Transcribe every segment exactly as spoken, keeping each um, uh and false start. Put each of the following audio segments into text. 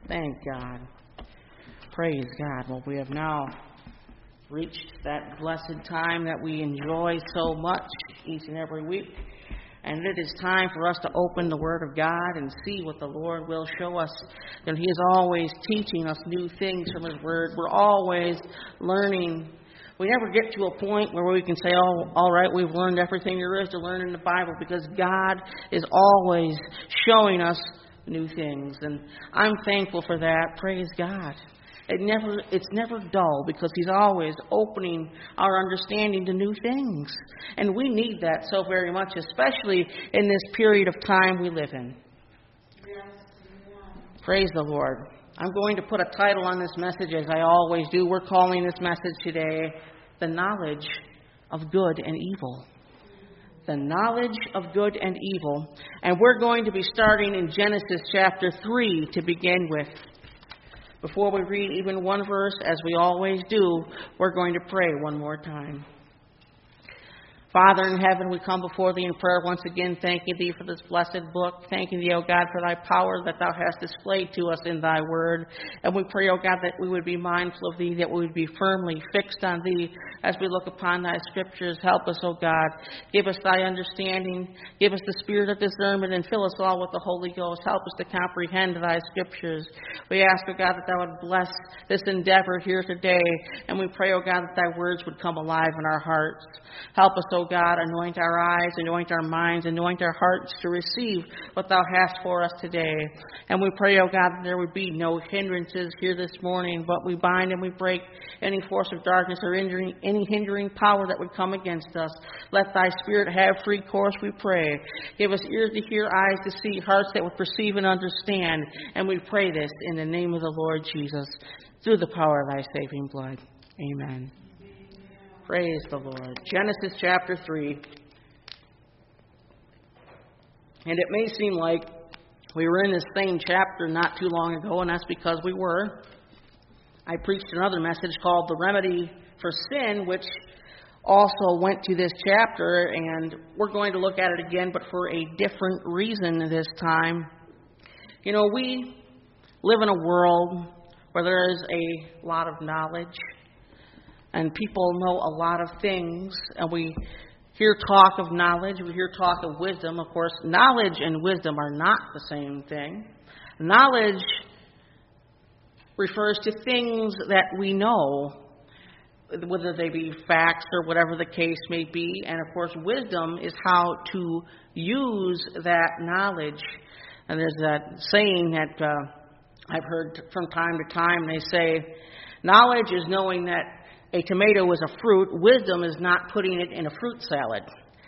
Thank God. Praise God. Well, we have now reached that blessed time that we enjoy so much each and every week. And it is time for us to open the Word of God and see what the Lord will show us. And He is always teaching us new things from His Word. We're always learning. We never get to a point where we can say, oh, all right, we've learned everything there is to learn in the Bible, because God is always showing us new things. And I'm thankful for that. Praise God. It never, it's never dull, because He's always opening our understanding to new things. And we need that so very much, especially in this period of time we live in. Yes. Praise the Lord. I'm going to put a title on this message, as I always do. We're calling this message today, The Knowledge of Good and Evil. The knowledge of good and evil. And we're going to be starting in Genesis chapter three to begin with. Before we read even one verse, as we always do, we're going to pray one more time. Father in heaven, we come before Thee in prayer once again, thanking Thee for this blessed book, thanking Thee, O God, for Thy power that Thou hast displayed to us in Thy word. And we pray, O God, that we would be mindful of Thee, that we would be firmly fixed on Thee as we look upon Thy scriptures. Help us, O God. Give us Thy understanding. Give us the spirit of discernment, and fill us all with the Holy Ghost. Help us to comprehend Thy scriptures. We ask, O God, that Thou would bless this endeavor here today. And we pray, O God, that Thy words would come alive in our hearts. Help us, O God, anoint our eyes, anoint our minds, anoint our hearts to receive what Thou hast for us today. And we pray, O God, that there would be no hindrances here this morning, but we bind and we break any force of darkness or injuring, any hindering power that would come against us. Let Thy Spirit have free course, we pray. Give us ears to hear, eyes to see, hearts that would perceive and understand. And we pray this in the name of the Lord Jesus, through the power of Thy saving blood. Amen. Praise the Lord. Genesis chapter three. And it may seem like we were in this same chapter not too long ago, and that's because we were. I preached another message called The Remedy for Sin, which also went to this chapter, and we're going to look at it again, but for a different reason this time. You know, we live in a world where there is a lot of knowledge, and people know a lot of things, and we hear talk of knowledge, we hear talk of wisdom. Of course, knowledge and wisdom are not the same thing. Knowledge refers to things that we know, whether they be facts or whatever the case may be. And of course, wisdom is how to use that knowledge. And there's that saying that uh, I've heard from time to time. They say, knowledge is knowing that a tomato is a fruit. Wisdom is not putting it in a fruit salad.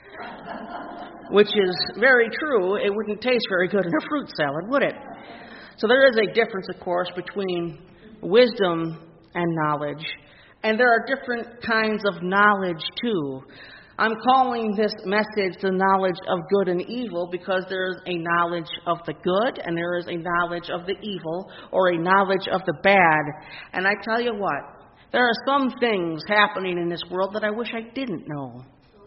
Which is very true. It wouldn't taste very good in a fruit salad, would it? So there is a difference, of course, between wisdom and knowledge. And there are different kinds of knowledge, too. I'm calling this message the knowledge of good and evil, because there is a knowledge of the good and there is a knowledge of the evil, or a knowledge of the bad. And I tell you what, there are some things happening in this world that I wish I didn't know.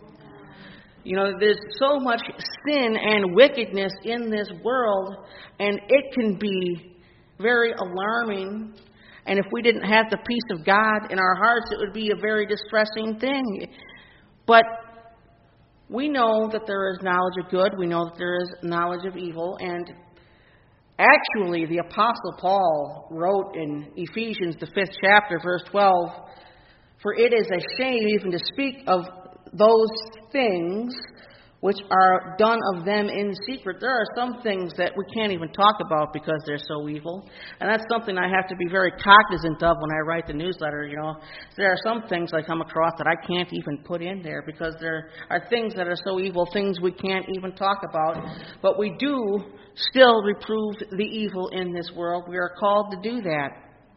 You know, there's so much sin and wickedness in this world, and it can be very alarming. And if we didn't have the peace of God in our hearts, it would be a very distressing thing. But we know that there is knowledge of good. We know that there is knowledge of evil. And actually, the Apostle Paul wrote in Ephesians, the fifth chapter, verse twelve, "For it is a shame even to speak of those things which are done of them in secret." There are some things that we can't even talk about because they're so evil. And that's something I have to be very cognizant of when I write the newsletter, you know. There are some things I come across that I can't even put in there because there are things that are so evil, things we can't even talk about. But we do still reprove the evil in this world. We are called to do that.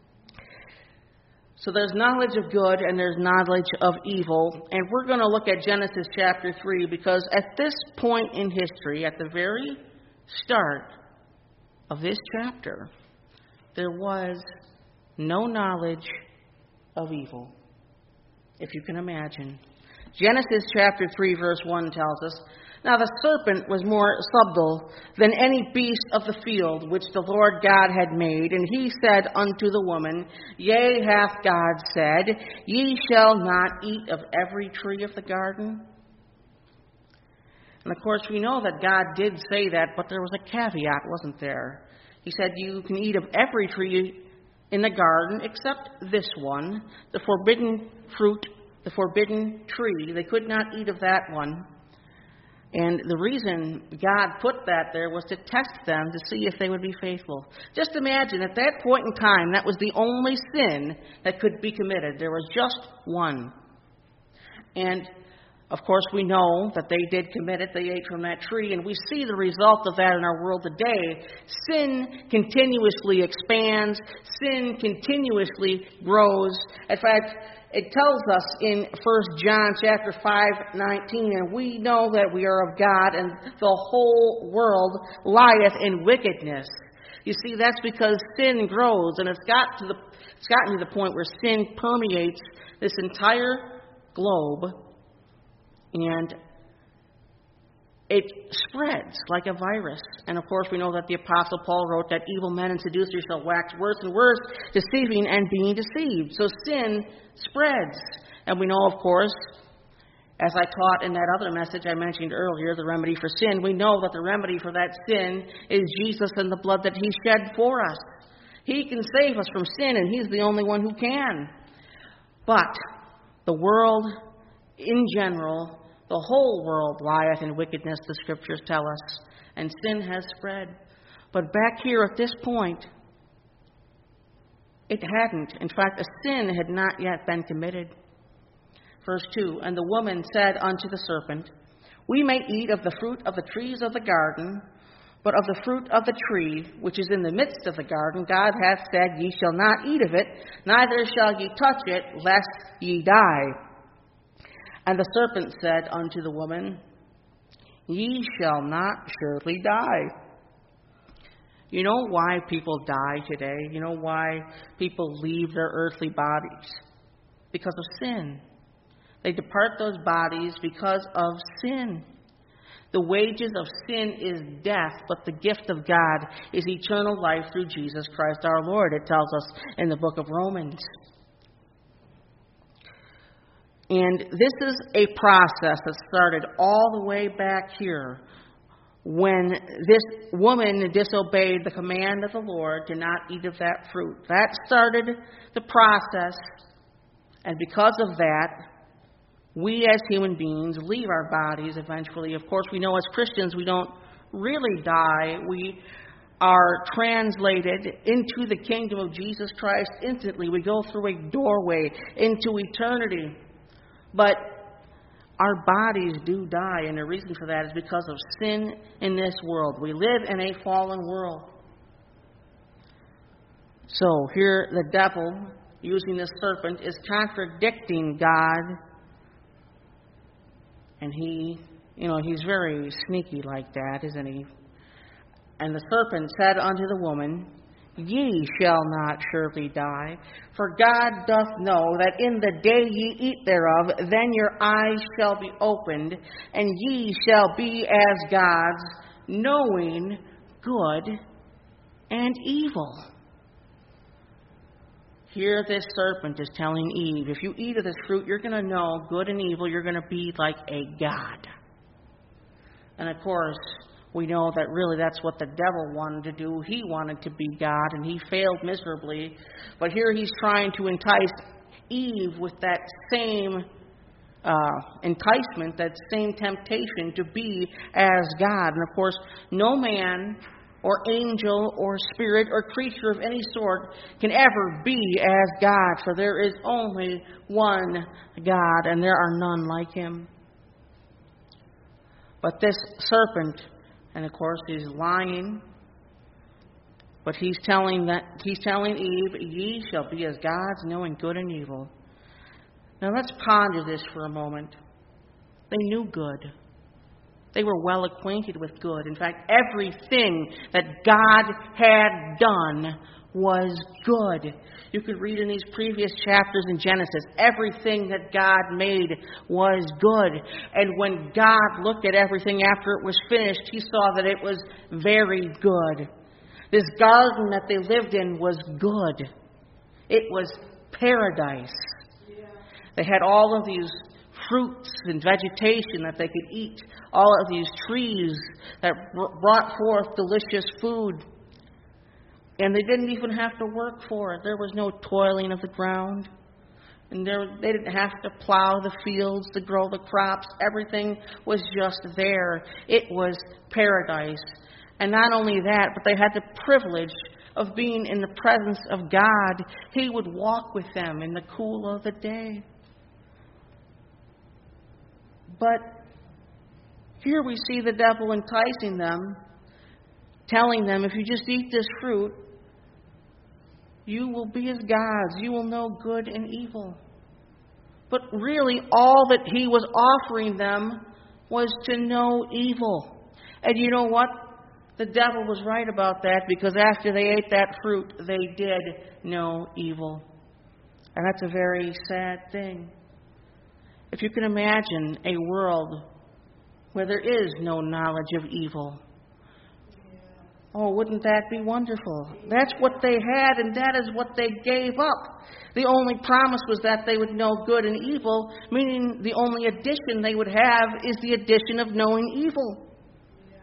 So there's knowledge of good and there's knowledge of evil. And we're going to look at Genesis chapter three, because at this point in history, at the very start of this chapter, there was no knowledge of evil, if you can imagine. Genesis chapter three, verse one tells us, Now the serpent was more subtle than any beast of the field which the Lord God had made. And he said unto the woman, Yea, hath God said, Ye shall not eat of every tree of the garden? And of course we know that God did say that, but there was a caveat, wasn't there? He said, You can eat of every tree in the garden except this one, the forbidden fruit, the forbidden tree. They could not eat of that one. And the reason God put that there was to test them to see if they would be faithful. Just imagine, at that point in time, that was the only sin that could be committed. There was just one. And, of course, we know that they did commit it. They ate from that tree. And we see the result of that in our world today. Sin continuously expands. Sin continuously grows. In fact, it tells us in First John chapter five nineteen, and we know that we are of God, and the whole world lieth in wickedness. You see, that's because sin grows, and it's got to the it's gotten to the point where sin permeates this entire globe, and it spreads like a virus. And of course, we know that the Apostle Paul wrote that evil men and seducers shall wax worse and worse, deceiving and being deceived. So sin spreads. And we know, of course, as I taught in that other message I mentioned earlier, the remedy for sin, we know that the remedy for that sin is Jesus and the blood that he shed for us. He can save us from sin, and he's the only one who can. But the world in general, the whole world lieth in wickedness, the Scriptures tell us, and sin has spread. But back here at this point, it hadn't. In fact, a sin had not yet been committed. Verse two, And the woman said unto the serpent, We may eat of the fruit of the trees of the garden, but of the fruit of the tree which is in the midst of the garden, God hath said, Ye shall not eat of it, neither shall ye touch it, lest ye die. And the serpent said unto the woman, Ye shall not surely die. You know why people die today? You know why people leave their earthly bodies? Because of sin. They depart those bodies because of sin. The wages of sin is death, but the gift of God is eternal life through Jesus Christ our Lord, it tells us in the book of Romans. And this is a process that started all the way back here when this woman disobeyed the command of the Lord to not eat of that fruit. That started the process, and because of that, we as human beings leave our bodies eventually. Of course, we know as Christians we don't really die. We are translated into the kingdom of Jesus Christ instantly. We go through a doorway into eternity. But our bodies do die, and the reason for that is because of sin in this world. We live in a fallen world. So here the devil, using the serpent, is contradicting God. And he, you know, he's very sneaky like that, isn't he? And the serpent said unto the woman, Ye shall not surely die, for God doth know that in the day ye eat thereof, then your eyes shall be opened, and ye shall be as gods, knowing good and evil. Here this serpent is telling Eve, if you eat of this fruit, you're going to know good and evil. You're going to be like a god. And of course, we know that really that's what the devil wanted to do. He wanted to be God, and he failed miserably. But here he's trying to entice Eve with that same uh, enticement, that same temptation to be as God. And of course, no man or angel or spirit or creature of any sort can ever be as God, for there is only one God, and there are none like him. But this serpent, and of course he's lying, but he's telling that he's telling Eve, Ye shall be as gods, knowing good and evil. Now let's ponder this for a moment. They knew good. They were well acquainted with good. In fact, everything that God had done was good. You could read in these previous chapters in Genesis, everything that God made was good. And when God looked at everything after it was finished, He saw that it was very good. This garden that they lived in was good. It was paradise. They had all of these fruits and vegetation that they could eat, all of these trees that brought forth delicious food. And they didn't even have to work for it. There was no toiling of the ground. And there, they didn't have to plow the fields to grow the crops. Everything was just there. It was paradise. And not only that, but they had the privilege of being in the presence of God. He would walk with them in the cool of the day. But here we see the devil enticing them, telling them, if you just eat this fruit, you will be as gods. You will know good and evil. But really, all that he was offering them was to know evil. And you know what? The devil was right about that, because after they ate that fruit, they did know evil. And that's a very sad thing. If you can imagine a world where there is no knowledge of evil, oh, wouldn't that be wonderful? That's what they had, and that is what they gave up. The only promise was that they would know good and evil, meaning the only addition they would have is the addition of knowing evil. Yeah.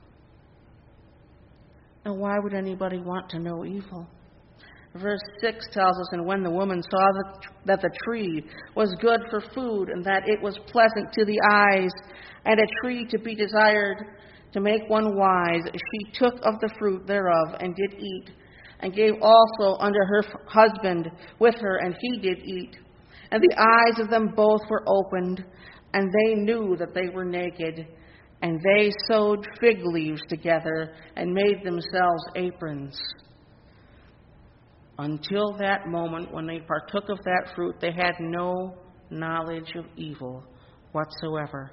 Now, why would anybody want to know evil? Verse six tells us, and when the woman saw that the tree was good for food, and that it was pleasant to the eyes, and a tree to be desired to make one wise, she took of the fruit thereof, and did eat, and gave also unto her husband with her, and he did eat. And the eyes of them both were opened, and they knew that they were naked. And they sewed fig leaves together, and made themselves aprons. Until that moment, when they partook of that fruit, they had no knowledge of evil whatsoever.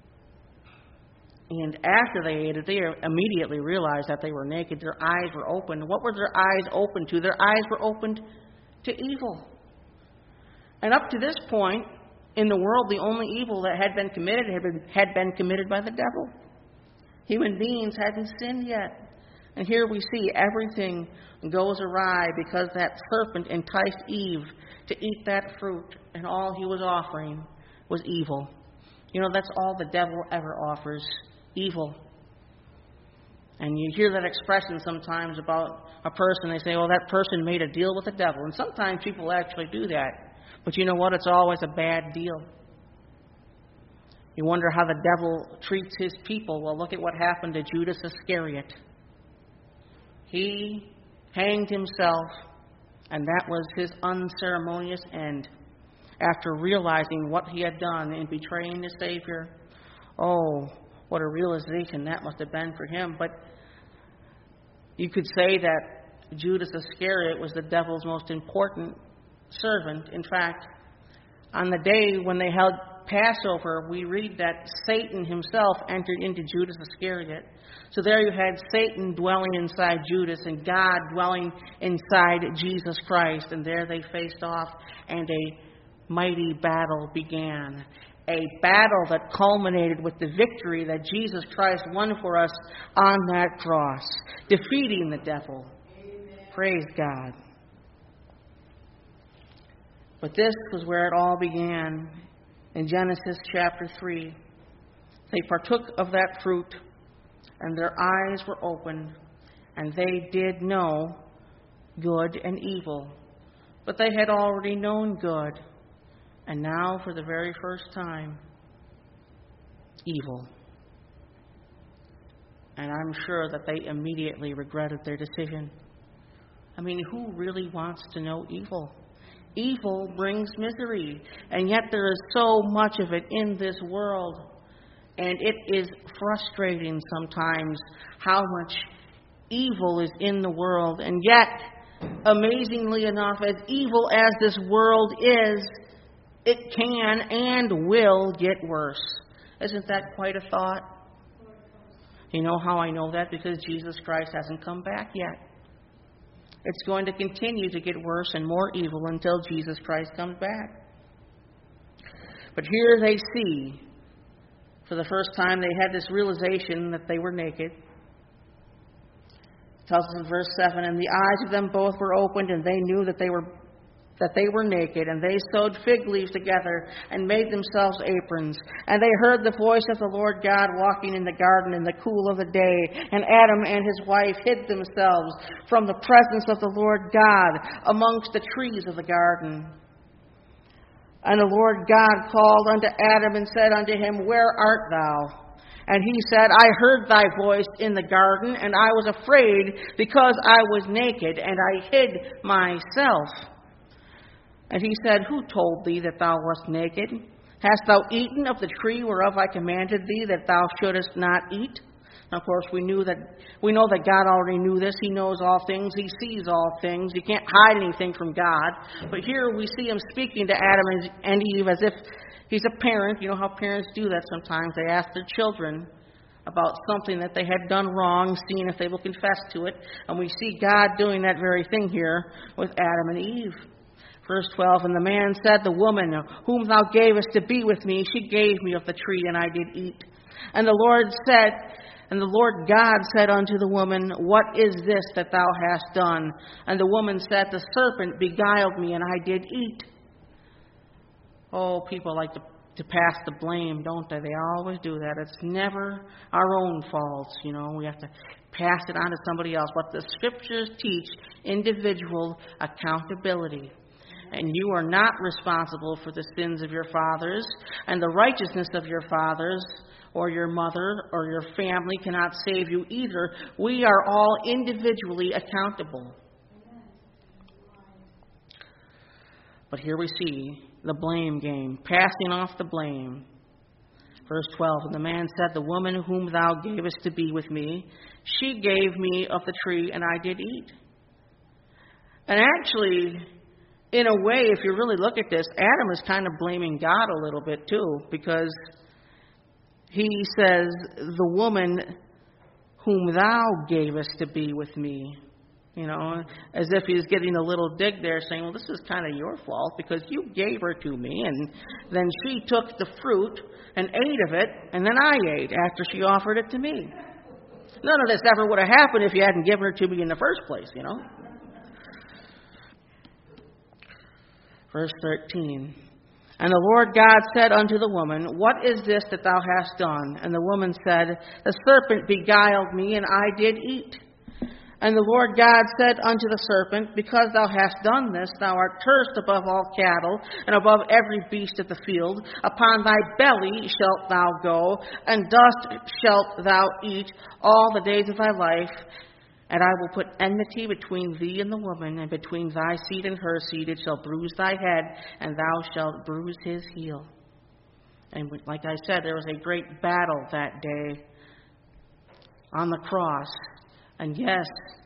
And after they ate it, they immediately realized that they were naked. Their eyes were opened. What were their eyes opened to? Their eyes were opened to evil. And up to this point in the world, the only evil that had been committed had been, had been committed by the devil. Human beings hadn't sinned yet. And here we see everything goes awry because that serpent enticed Eve to eat that fruit, and all he was offering was evil. You know, that's all the devil ever offers, evil. And you hear that expression sometimes about a person. They say, oh, that person made a deal with the devil. And sometimes people actually do that. But you know what? It's always a bad deal. You wonder how the devil treats his people. Well, look at what happened to Judas Iscariot. He hanged himself, and that was his unceremonious end. After realizing what he had done in betraying the Savior, oh, what a realization that must have been for him. But you could say that Judas Iscariot was the devil's most important servant. In fact, on the day when they held Passover, we read that Satan himself entered into Judas Iscariot. So there you had Satan dwelling inside Judas and God dwelling inside Jesus Christ. And there they faced off, and a mighty battle began. A battle that culminated with the victory that Jesus Christ won for us on that cross, defeating the devil. Amen. Praise God. But this was where it all began. In Genesis chapter three, they partook of that fruit, and their eyes were opened, and they did know good and evil. But they had already known good, and now for the very first time, evil. And I'm sure that they immediately regretted their decision. I mean, who really wants to know evil? Evil brings misery, and yet there is so much of it in this world. And it is frustrating sometimes how much evil is in the world. And yet, amazingly enough, as evil as this world is, it can and will get worse. Isn't that quite a thought? You know how I know that? Because Jesus Christ hasn't come back yet. It's going to continue to get worse and more evil until Jesus Christ comes back. But here they see, for the first time, they had this realization that they were naked. It tells us in verse seven, and the eyes of them both were opened, and they knew that they were that they were naked, and they sewed fig leaves together and made themselves aprons. And they heard the voice of the Lord God walking in the garden in the cool of the day. And Adam and his wife hid themselves from the presence of the Lord God amongst the trees of the garden. And the Lord God called unto Adam and said unto him, Where art thou? And he said, I heard thy voice in the garden, and I was afraid because I was naked, and I hid myself. And he said, Who told thee that thou wast naked? Hast thou eaten of the tree whereof I commanded thee that thou shouldest not eat? Now, of course, we knew that we know that God already knew this. He knows all things. He sees all things. You can't hide anything from God. But here we see him speaking to Adam and Eve as if he's a parent. You know how parents do that sometimes. They ask their children about something that they had done wrong, seeing if they will confess to it. And we see God doing that very thing here with Adam and Eve. Verse twelve, and the man said, The woman whom thou gavest to be with me, she gave me of the tree, and I did eat. And the Lord said, and the Lord God said unto the woman, What is this that thou hast done? And the woman said, The serpent beguiled me, and I did eat. Oh, people like to, to pass the blame, don't they? They always do that. It's never our own faults, you know. We have to pass it on to somebody else. But the Scriptures teach individual accountability. And you are not responsible for the sins of your fathers, and the righteousness of your fathers or your mother or your family cannot save you either. We are all individually accountable. But here we see the blame game, passing off the blame. Verse twelve, and the man said, The woman whom thou gavest to be with me, she gave me of the tree, and I did eat. And actually, in a way, if you really look at this, Adam is kind of blaming God a little bit too, because he says, The woman whom thou gavest to be with me. You know, as if he's getting a little dig there, saying, well, this is kind of your fault because you gave her to me, and then she took the fruit and ate of it, and then I ate after she offered it to me. None of this ever would have happened if you hadn't given her to me in the first place, you know. Verse thirteen, and the Lord God said unto the woman, What is this that thou hast done? And the woman said, The serpent beguiled me, and I did eat. And the Lord God said unto the serpent, Because thou hast done this, thou art cursed above all cattle, and above every beast of the field. Upon thy belly shalt thou go, and dust shalt thou eat all the days of thy life. And I will put enmity between thee and the woman, and between thy seed and her seed. It shall bruise thy head, and thou shalt bruise his heel. And like I said, there was a great battle that day on the cross. And yes,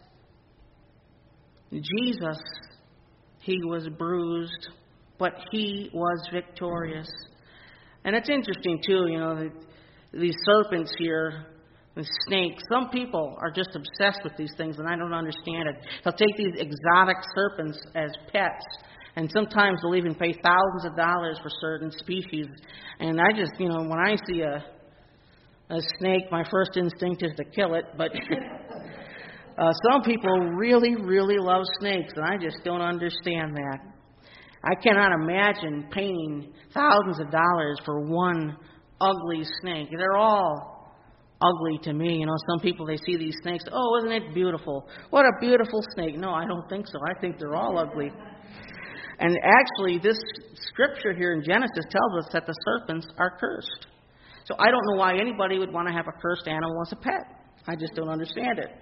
Jesus, he was bruised, but he was victorious. And it's interesting, too, you know, these serpents here, the snakes. Some people are just obsessed with these things, and I don't understand it. They'll take these exotic serpents as pets, and sometimes they'll even pay thousands of dollars for certain species. And I just, you know, when I see a a snake, my first instinct is to kill it, but uh, some people really, really love snakes, and I just don't understand that. I cannot imagine paying thousands of dollars for one ugly snake. They're all ugly to me. You know, some people, they see these snakes, oh, isn't it beautiful? What a beautiful snake. No, I don't think so. I think they're all ugly. And actually, this scripture here in Genesis tells us that the serpents are cursed. So I don't know why anybody would want to have a cursed animal as a pet. I just don't understand it.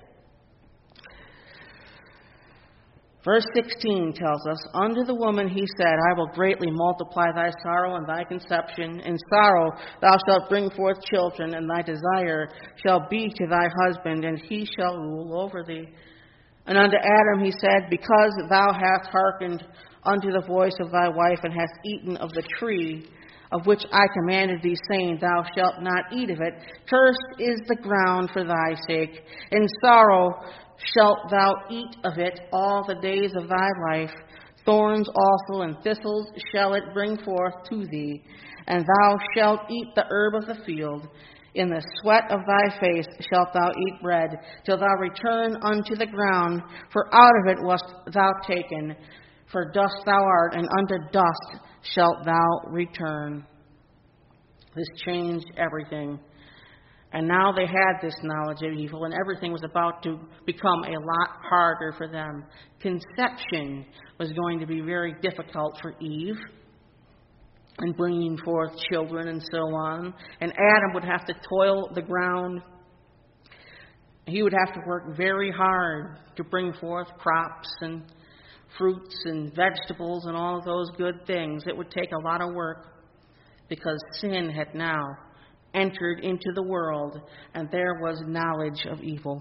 Verse sixteen tells us, Unto the woman he said, I will greatly multiply thy sorrow and thy conception. In sorrow thou shalt bring forth children, and thy desire shall be to thy husband, and he shall rule over thee. And unto Adam he said, Because thou hast hearkened unto the voice of thy wife, and hast eaten of the tree of which I commanded thee, saying, Thou shalt not eat of it, cursed is the ground for thy sake. In sorrow shalt thou eat of it all the days of thy life. Thorns also and thistles shall it bring forth to thee, and thou shalt eat the herb of the field. In the sweat of thy face shalt thou eat bread, till thou return unto the ground, for out of it wast thou taken. For dust thou art, and unto dust shalt thou return. This changed everything. And now they had this knowledge of evil, and everything was about to become a lot harder for them. Conception was going to be very difficult for Eve, and bringing forth children and so on. And Adam would have to toil the ground. He would have to work very hard to bring forth crops and fruits and vegetables and all of those good things. It would take a lot of work because sin had now entered into the world, and there was knowledge of evil.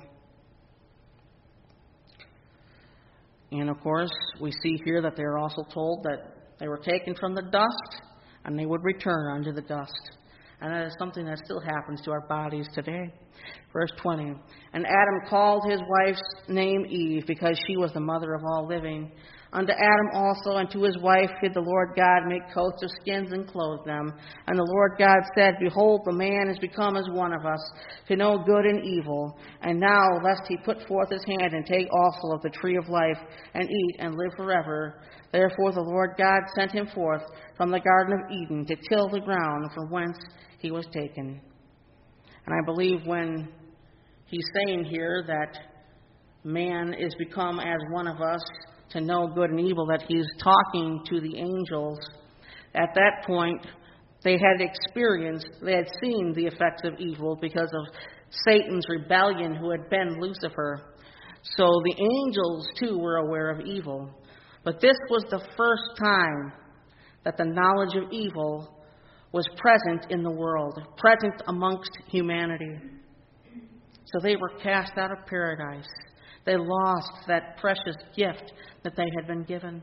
And of course, we see here that they are also told that they were taken from the dust, and they would return unto the dust. And that is something that still happens to our bodies today. Verse twenty, and Adam called his wife's name Eve, because she was the mother of all living. Unto Adam also and to his wife did the Lord God make coats of skins and clothe them. And the Lord God said, Behold, the man is become as one of us, to know good and evil. And now, lest he put forth his hand and take also of the tree of life, and eat and live forever. Therefore the Lord God sent him forth from the Garden of Eden to till the ground from whence he was taken. And I believe when he's saying here that man is become as one of us, to know good and evil, that he's talking to the angels. At that point, they had experienced, they had seen the effects of evil because of Satan's rebellion, who had been Lucifer. So the angels, too, were aware of evil. But this was the first time that the knowledge of evil was present in the world, present amongst humanity. So they were cast out of paradise. They lost that precious gift that they had been given.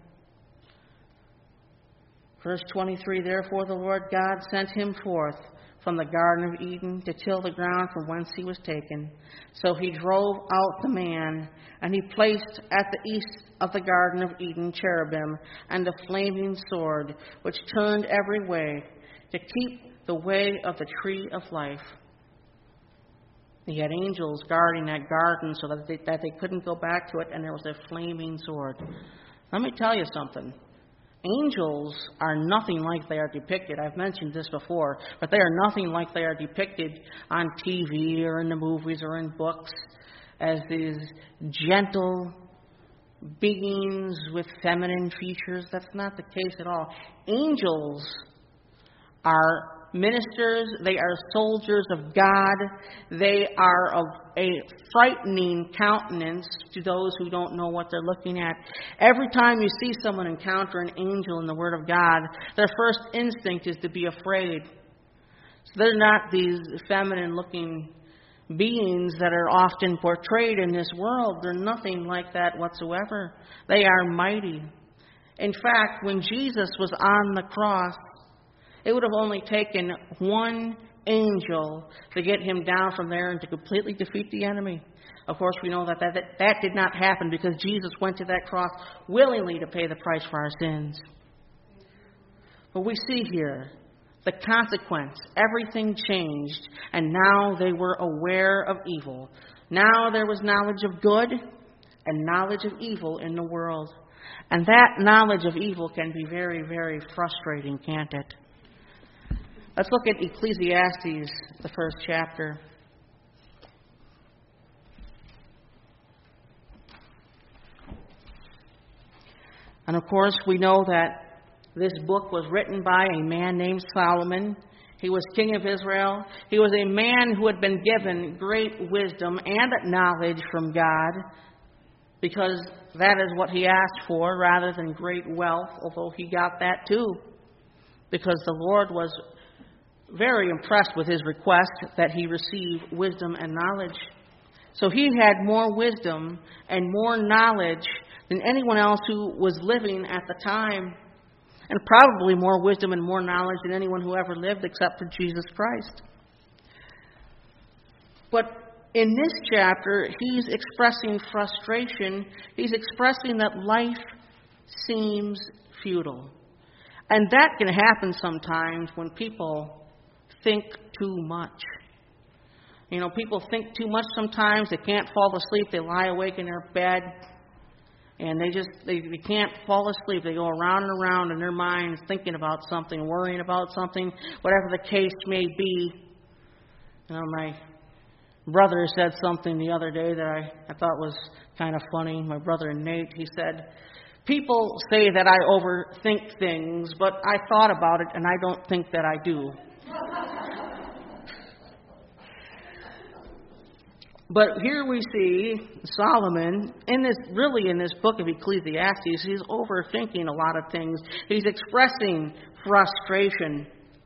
Verse twenty-three, Therefore the Lord God sent him forth from the Garden of Eden to till the ground from whence he was taken. So he drove out the man, and he placed at the east of the Garden of Eden cherubim and a flaming sword, which turned every way, to keep the way of the tree of life. He had angels guarding that garden so that they, that they couldn't go back to it, and there was a flaming sword. Let me tell you something. Angels are nothing like they are depicted. I've mentioned this before, but they are nothing like they are depicted on T V or in the movies or in books as these gentle beings with feminine features. That's not the case at all. Angels are ministers, they are soldiers of God. They are of a frightening countenance to those who don't know what they're looking at. Every time you see someone encounter an angel in the Word of God, their first instinct is to be afraid. So they're not these feminine-looking beings that are often portrayed in this world. They're nothing like that whatsoever. They are mighty. In fact, when Jesus was on the cross, it would have only taken one angel to get him down from there and to completely defeat the enemy. Of course, we know that that, that that did not happen because Jesus went to that cross willingly to pay the price for our sins. But we see here the consequence. Everything changed, and now they were aware of evil. Now there was knowledge of good and knowledge of evil in the world. And that knowledge of evil can be very, very frustrating, can't it? Let's look at Ecclesiastes, the first chapter. And of course, we know that this book was written by a man named Solomon. He was king of Israel. He was a man who had been given great wisdom and knowledge from God, because that is what he asked for rather than great wealth, although he got that too, because the Lord was very impressed with his request that he receive wisdom and knowledge. So he had more wisdom and more knowledge than anyone else who was living at the time, and probably more wisdom and more knowledge than anyone who ever lived except for Jesus Christ. But in this chapter, he's expressing frustration. He's expressing that life seems futile. And that can happen sometimes when people think too much. You know, people think too much sometimes. They can't fall asleep. They lie awake in their bed. And they just, they, they can't fall asleep. They go around and around in their minds thinking about something, worrying about something, whatever the case may be. You know, my brother said something the other day that I, I thought was kind of funny. My brother Nate, he said, people say that I overthink things, but I thought about it and I don't think that I do. But here we see Solomon, in this, really in this book of Ecclesiastes, he's overthinking a lot of things. He's expressing frustration.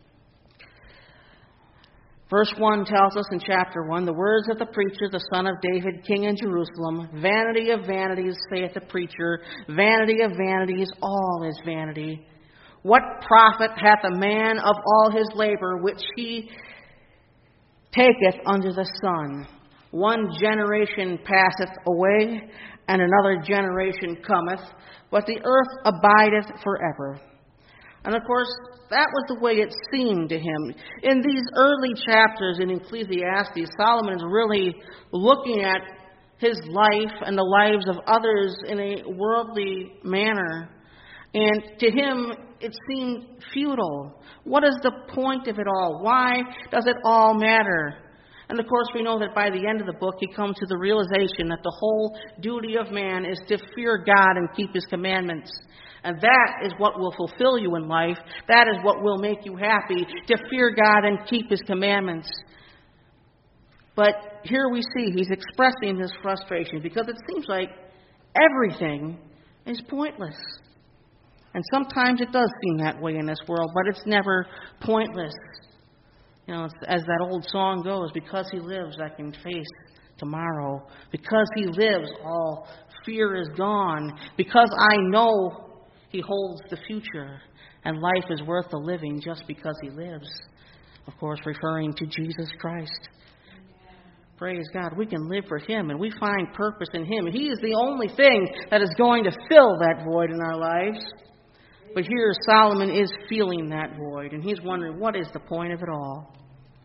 Verse one tells us in chapter one, the words of the preacher, the son of David, king in Jerusalem, vanity of vanities, saith the preacher, vanity of vanities, all is vanity. What profit hath a man of all his labor which he taketh under the sun? One generation passeth away, and another generation cometh, but the earth abideth forever. And of course, that was the way it seemed to him. In these early chapters in Ecclesiastes, Solomon is really looking at his life and the lives of others in a worldly manner. And to him, it seemed futile. What is the point of it all? Why does it all matter? And of course, we know that by the end of the book, he comes to the realization that the whole duty of man is to fear God and keep his commandments. And that is what will fulfill you in life. That is what will make you happy, to fear God and keep his commandments. But here we see he's expressing his frustration because it seems like everything is pointless. And sometimes it does seem that way in this world, but it's never pointless. You know, as that old song goes, because he lives, I can face tomorrow. Because he lives, all fear is gone. Because I know he holds the future, and life is worth the living just because he lives. Of course, referring to Jesus Christ. Praise God. We can live for him, and we find purpose in him. He is the only thing that is going to fill that void in our lives. But here Solomon is feeling that void, and he's wondering, what is the point of it all?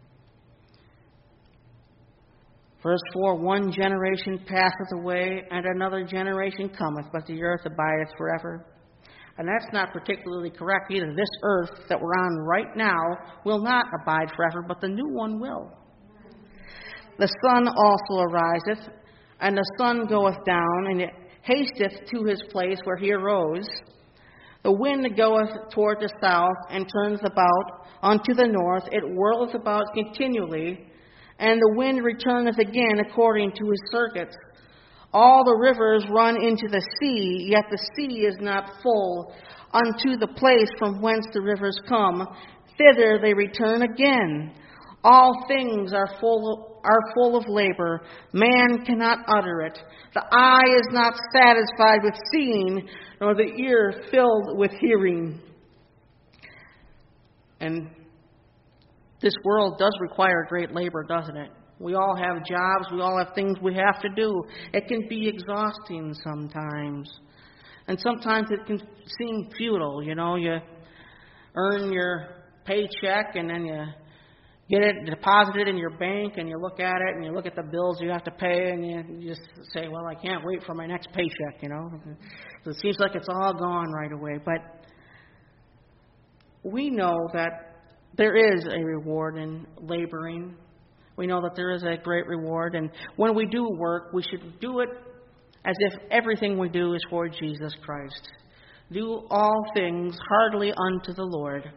Verse four, one generation passeth away, and another generation cometh, but the earth abideth forever. And that's not particularly correct either. This earth that we're on right now will not abide forever, but the new one will. The sun also ariseth, and the sun goeth down, and it hasteth to his place where he arose. The wind goeth toward the south, and turns about unto the north. It whirleth about continually, and the wind returneth again according to his circuits. All the rivers run into the sea, yet the sea is not full unto the place from whence the rivers come. Thither they return again. All things are full, are full of labor. Man cannot utter it. The eye is not satisfied with seeing, nor the ear filled with hearing. And this world does require great labor, doesn't it? We all have jobs. We all have things we have to do. It can be exhausting sometimes. And sometimes it can seem futile. You know, you earn your paycheck and then you get it deposited in your bank and you look at it and you look at the bills you have to pay and you just say, well, I can't wait for my next paycheck, you know. So it seems like it's all gone right away. But we know that there is a reward in laboring. We know that there is a great reward, and when we do work, we should do it as if everything we do is for Jesus Christ. Do all things heartily unto the Lord.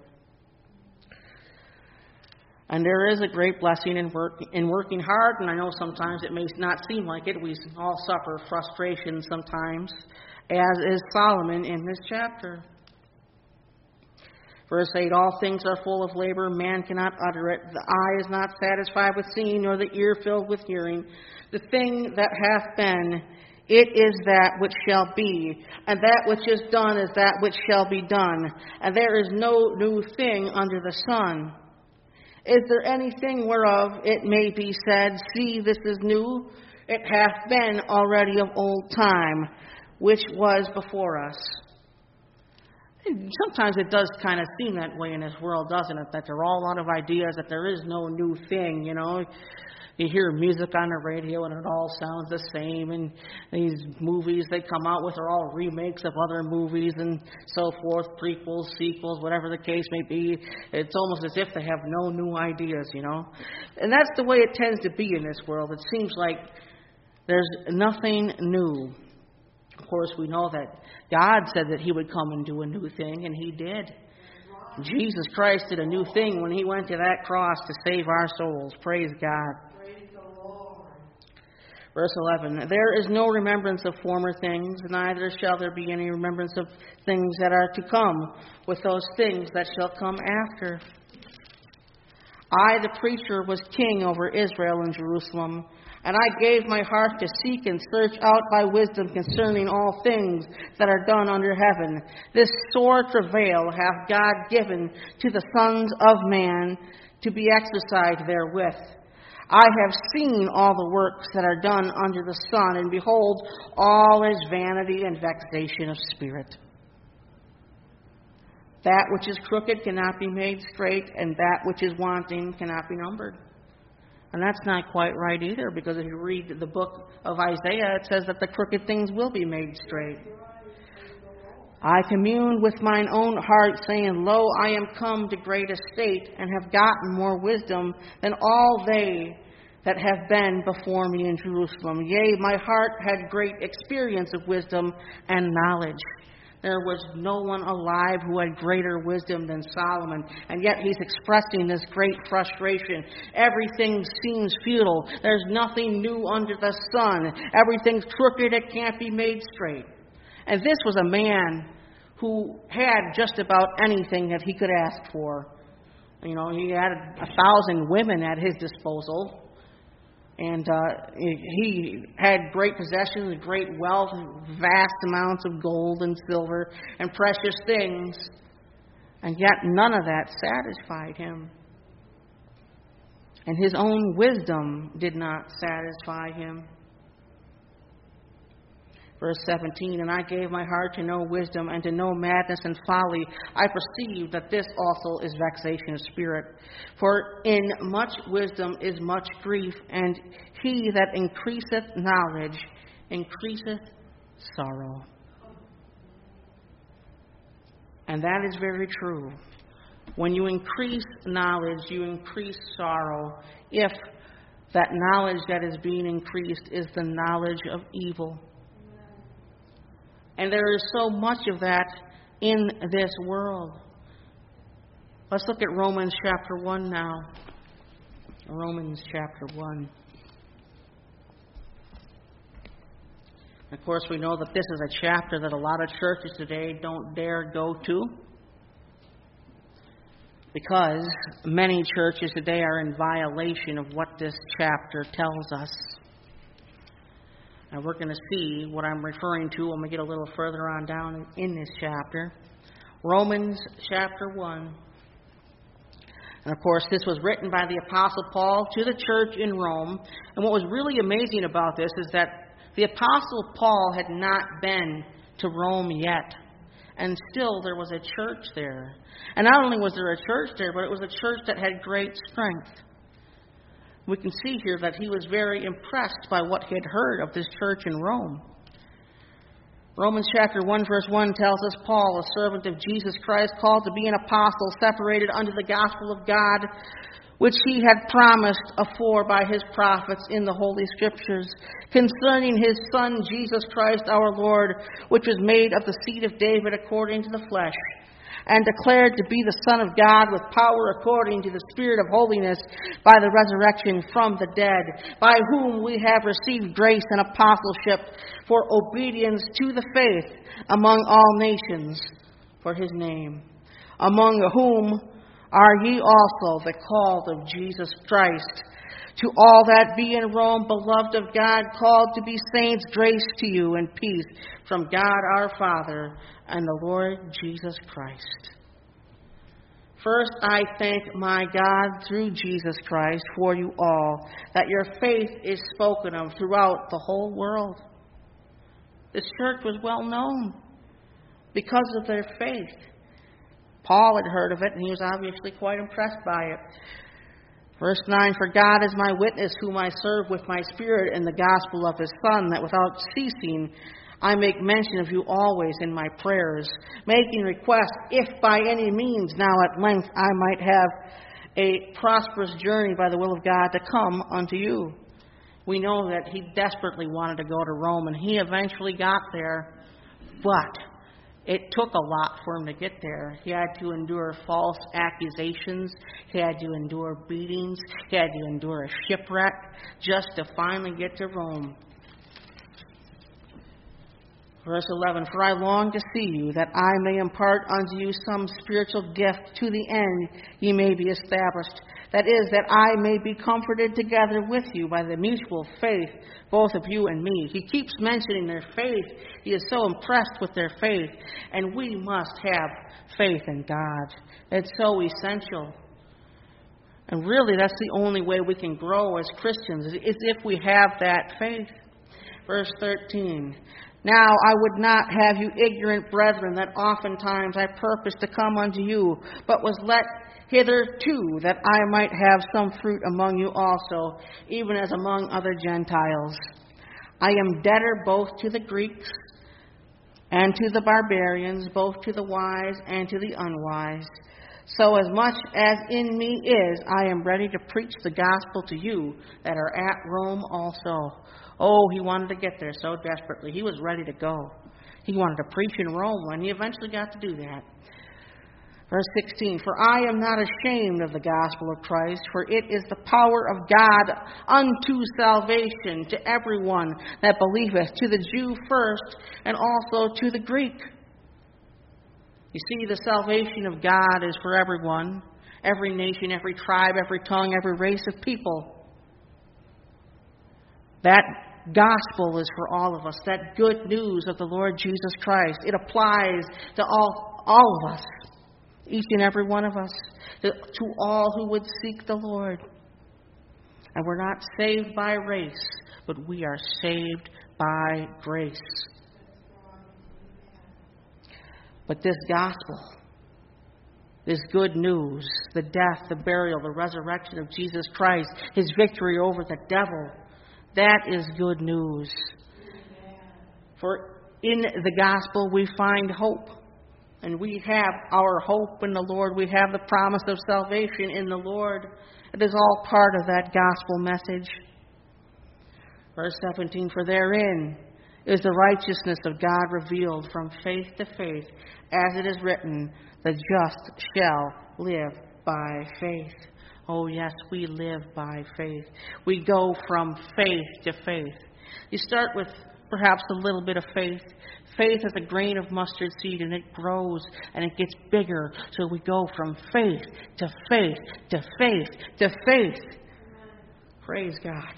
And there is a great blessing in, work, in working hard, and I know sometimes it may not seem like it. We all suffer frustration sometimes, as is Solomon in this chapter. Verse eight, all things are full of labor, man cannot utter it. The eye is not satisfied with seeing, nor the ear filled with hearing. The thing that hath been, it is that which shall be, and that which is done is that which shall be done. And there is no new thing under the sun. Is there anything whereof it may be said, see, this is new? It hath been already of old time, which was before us. And sometimes it does kind of seem that way in this world, doesn't it? That there are all a lot of ideas, that there is no new thing, you know. You hear music on the radio and it all sounds the same, and these movies they come out with are all remakes of other movies and so forth, prequels, sequels, whatever the case may be. It's almost as if they have no new ideas, you know. And that's the way it tends to be in this world. It seems like there's nothing new. Of course, we know that God said that He would come and do a new thing, and He did. Jesus Christ did a new thing when He went to that cross to save our souls. Praise God. Verse eleven, there is no remembrance of former things, neither shall there be any remembrance of things that are to come with those things that shall come after. I, the preacher, was king over Israel and Jerusalem, and I gave my heart to seek and search out by wisdom concerning all things that are done under heaven. This sore travail hath God given to the sons of man to be exercised therewith. I have seen all the works that are done under the sun, and behold, all is vanity and vexation of spirit. That which is crooked cannot be made straight, and that which is wanting cannot be numbered. And that's not quite right either, because if you read the book of Isaiah, it says that the crooked things will be made straight. I communed with mine own heart, saying, Lo, I am come to great estate, and have gotten more wisdom than all they that have been before me in Jerusalem. Yea, my heart had great experience of wisdom and knowledge. There was no one alive who had greater wisdom than Solomon, and yet he's expressing this great frustration. Everything seems futile. There's nothing new under the sun. Everything's crooked. It can't be made straight. And this was a man who had just about anything that he could ask for. You know, he had a thousand women at his disposal. And uh, he had great possessions, great wealth, vast amounts of gold and silver and precious things. And yet none of that satisfied him. And his own wisdom did not satisfy him. Verse seventeen, and I gave my heart to know wisdom and to know madness and folly. I perceive that this also is vexation of spirit. For in much wisdom is much grief, and he that increaseth knowledge increaseth sorrow. And that is very true. When you increase knowledge, you increase sorrow, if that knowledge that is being increased is the knowledge of evil. And there is so much of that in this world. Let's look at Romans chapter one now. Romans chapter one. Of course, we know that this is a chapter that a lot of churches today don't dare go to, because many churches today are in violation of what this chapter tells us. And we're going to see what I'm referring to when we get a little further on down in this chapter. Romans chapter one. And of course, this was written by the Apostle Paul to the church in Rome. And what was really amazing about this is that the Apostle Paul had not been to Rome yet. And still there was a church there. And not only was there a church there, but it was a church that had great strength. We can see here that he was very impressed by what he had heard of this church in Rome. Romans chapter one verse one tells us, Paul, a servant of Jesus Christ, called to be an apostle, separated unto the gospel of God, which he had promised afore by his prophets in the Holy Scriptures, concerning his Son Jesus Christ our Lord, which was made of the seed of David according to the flesh, and declared to be the Son of God with power according to the Spirit of holiness by the resurrection from the dead, by whom we have received grace and apostleship for obedience to the faith among all nations for his name, among whom are ye also the called of Jesus Christ. To all that be in Rome, beloved of God, called to be saints, grace to you and peace from God our Father and the Lord Jesus Christ. First, I thank my God through Jesus Christ for you all, that your faith is spoken of throughout the whole world. This church was well known because of their faith. Paul had heard of it, and he was obviously quite impressed by it. Verse nine, for God is my witness, whom I serve with my spirit in the gospel of his Son, that without ceasing I make mention of you always in my prayers, making request, if by any means now at length I might have a prosperous journey by the will of God to come unto you. We know that he desperately wanted to go to Rome, and he eventually got there, but it took a lot for him to get there. He had to endure false accusations. He had to endure beatings. He had to endure a shipwreck just to finally get to Rome. Verse eleven, for I long to see you, that I may impart unto you some spiritual gift to the end ye may be established. That is, that I may be comforted together with you by the mutual faith, both of you and me. He keeps mentioning their faith. He is so impressed with their faith. And we must have faith in God. It's so essential. And really, that's the only way we can grow as Christians, is if we have that faith. Verse thirteen, now I would not have you ignorant, brethren, that oftentimes I purposed to come unto you, but was let hitherto, that I might have some fruit among you also, even as among other Gentiles. I am debtor both to the Greeks and to the barbarians, both to the wise and to the unwise. So as much as in me is, I am ready to preach the gospel to you that are at Rome also. Oh, he wanted to get there so desperately. He was ready to go. He wanted to preach in Rome, and he eventually got to do that. Verse sixteen, for I am not ashamed of the gospel of Christ, for it is the power of God unto salvation to everyone that believeth, to the Jew first, and also to the Greek. You see, the salvation of God is for everyone, every nation, every tribe, every tongue, every race of people. That gospel is for all of us, that good news of the Lord Jesus Christ. It applies to all, all of us, each and every one of us, to, to all who would seek the Lord. And we're not saved by race, but we are saved by grace. But this gospel, this good news, the death, the burial, the resurrection of Jesus Christ, his victory over the devil, that is good news. Amen. For in the gospel we find hope. And we have our hope in the Lord. We have the promise of salvation in the Lord. It is all part of that gospel message. Verse seventeen, for therein is the righteousness of God revealed from faith to faith, as it is written, the just shall live by faith. Oh, yes, we live by faith. We go from faith to faith. You start with perhaps a little bit of faith. Faith is a grain of mustard seed, and it grows, and it gets bigger. So we go from faith to faith to faith to faith. Praise God.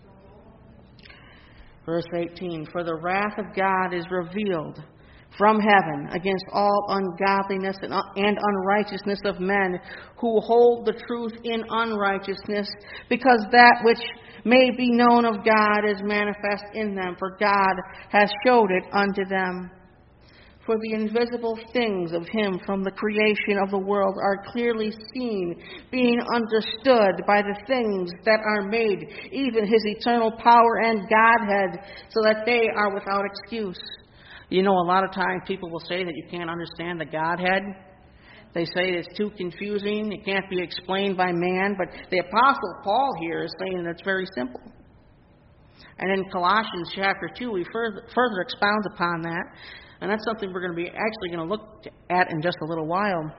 Verse eighteen, for the wrath of God is revealed from heaven against all ungodliness and unrighteousness of men who hold the truth in unrighteousness, because that which may be known of God is manifest in them, for God has showed it unto them. For the invisible things of him from the creation of the world are clearly seen, being understood by the things that are made, even his eternal power and Godhead, so that they are without excuse. You know, a lot of times people will say that you can't understand the Godhead. They say it's too confusing, it can't be explained by man, but the Apostle Paul here is saying that it's very simple. And in Colossians chapter two, he further, further expounds upon that, and that's something we're going to be actually going to look at in just a little while.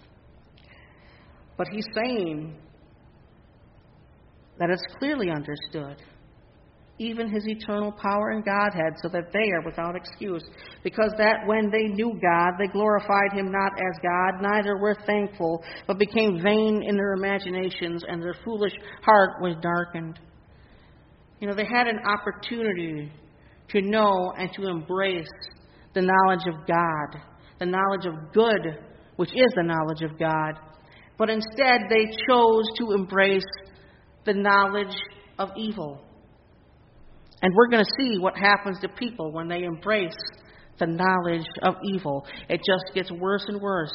But he's saying that it's clearly understood, even his eternal power and Godhead, so that they are without excuse. Because that when they knew God, they glorified him not as God, neither were thankful, but became vain in their imaginations, and their foolish heart was darkened. You know, they had an opportunity to know and to embrace the knowledge of God, the knowledge of good, which is the knowledge of God. But instead, they chose to embrace the knowledge of evil. And we're going to see what happens to people when they embrace the knowledge of evil. It just gets worse and worse.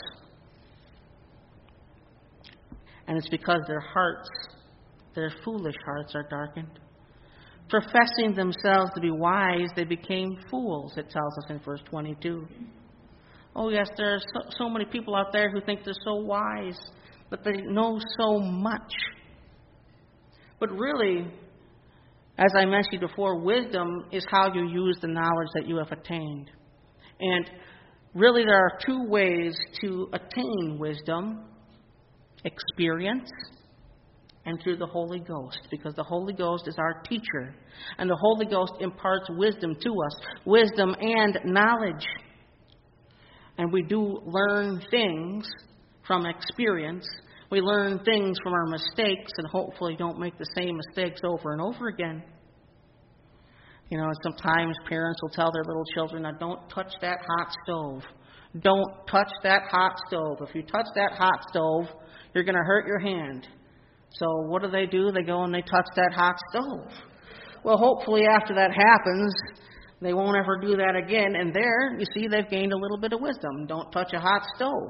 And it's because their hearts, their foolish hearts, are darkened. Professing themselves to be wise, they became fools, it tells us in verse twenty-two. Oh yes, there are so, so many people out there who think they're so wise, that they know so much. But really, as I mentioned before, wisdom is how you use the knowledge that you have attained. And really there are two ways to attain wisdom: experience and through the Holy Ghost, because the Holy Ghost is our teacher, and the Holy Ghost imparts wisdom to us, wisdom and knowledge. And we do learn things from experience. We learn things from our mistakes, and hopefully don't make the same mistakes over and over again. You know, sometimes parents will tell their little children, now don't touch that hot stove. Don't touch that hot stove. If you touch that hot stove, you're going to hurt your hand. So what do they do? They go and they touch that hot stove. Well, hopefully after that happens, they won't ever do that again. And there, you see, they've gained a little bit of wisdom. Don't touch a hot stove.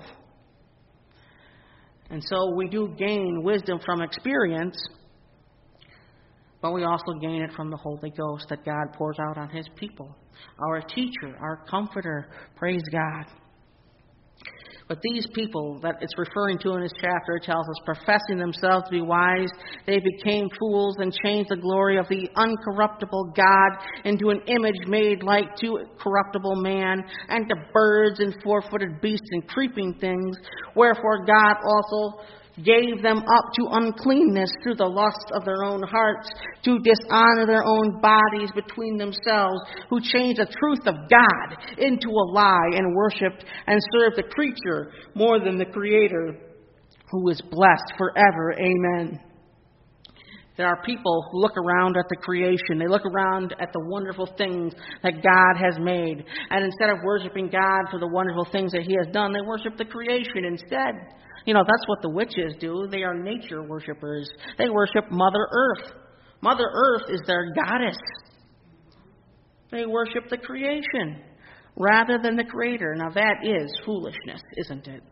And so we do gain wisdom from experience, but we also gain it from the Holy Ghost that God pours out on His people. Our teacher, our comforter, praise God. But these people that it's referring to in this chapter, it tells us, professing themselves to be wise, they became fools and changed the glory of the uncorruptible God into an image made like to corruptible man, and to birds and four-footed beasts and creeping things. Wherefore God also gave them up to uncleanness through the lusts of their own hearts, to dishonor their own bodies between themselves, who changed the truth of God into a lie, and worshipped and served the creature more than the Creator, who is blessed forever. Amen. There are people who look around at the creation. They look around at the wonderful things that God has made. And instead of worshiping God for the wonderful things that He has done, they worship the creation instead. You know, that's what the witches do. They are nature worshipers. They worship Mother Earth. Mother Earth is their goddess. They worship the creation rather than the Creator. Now that is foolishness, isn't it?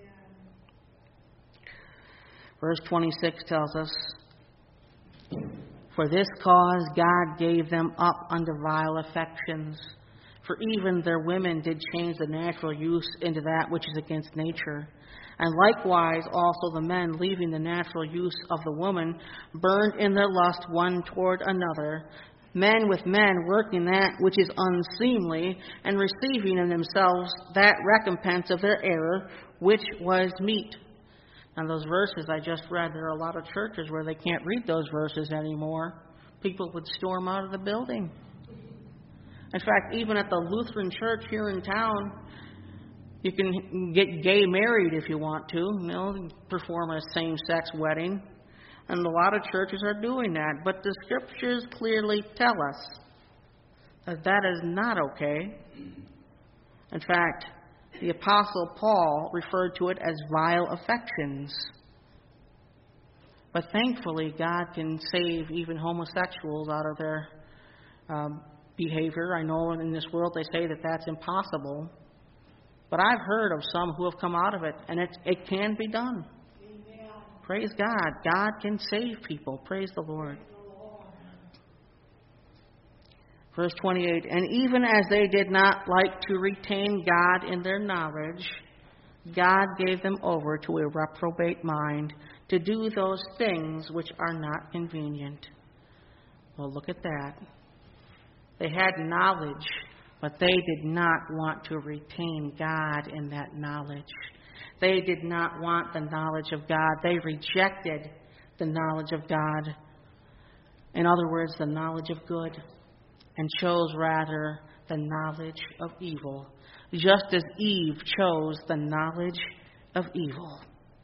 Verse twenty-six tells us, for this cause God gave them up unto vile affections. For even their women did change the natural use into that which is against nature. And likewise also the men, leaving the natural use of the woman, burned in their lust one toward another, men with men working that which is unseemly, and receiving in themselves that recompense of their error, which was meet. Now those verses I just read, there are a lot of churches where they can't read those verses anymore. People would storm out of the building. In fact, even at the Lutheran church here in town, you can get gay married if you want to, you know, perform a same-sex wedding. And a lot of churches are doing that. But the Scriptures clearly tell us that that is not okay. In fact, the Apostle Paul referred to it as vile affections. But thankfully, God can save even homosexuals out of their um, behavior. I know in this world they say that that's impossible. But I've heard of some who have come out of it, and it, it can be done. Amen. Praise God. God can save people. Praise the Lord. Verse twenty-eight, and even as they did not like to retain God in their knowledge, God gave them over to a reprobate mind to do those things which are not convenient. Well, look at that. They had knowledge, but they did not want to retain God in that knowledge. They did not want the knowledge of God. They rejected the knowledge of God. In other words, the knowledge of good, and chose rather the knowledge of evil, just as Eve chose the knowledge of evil.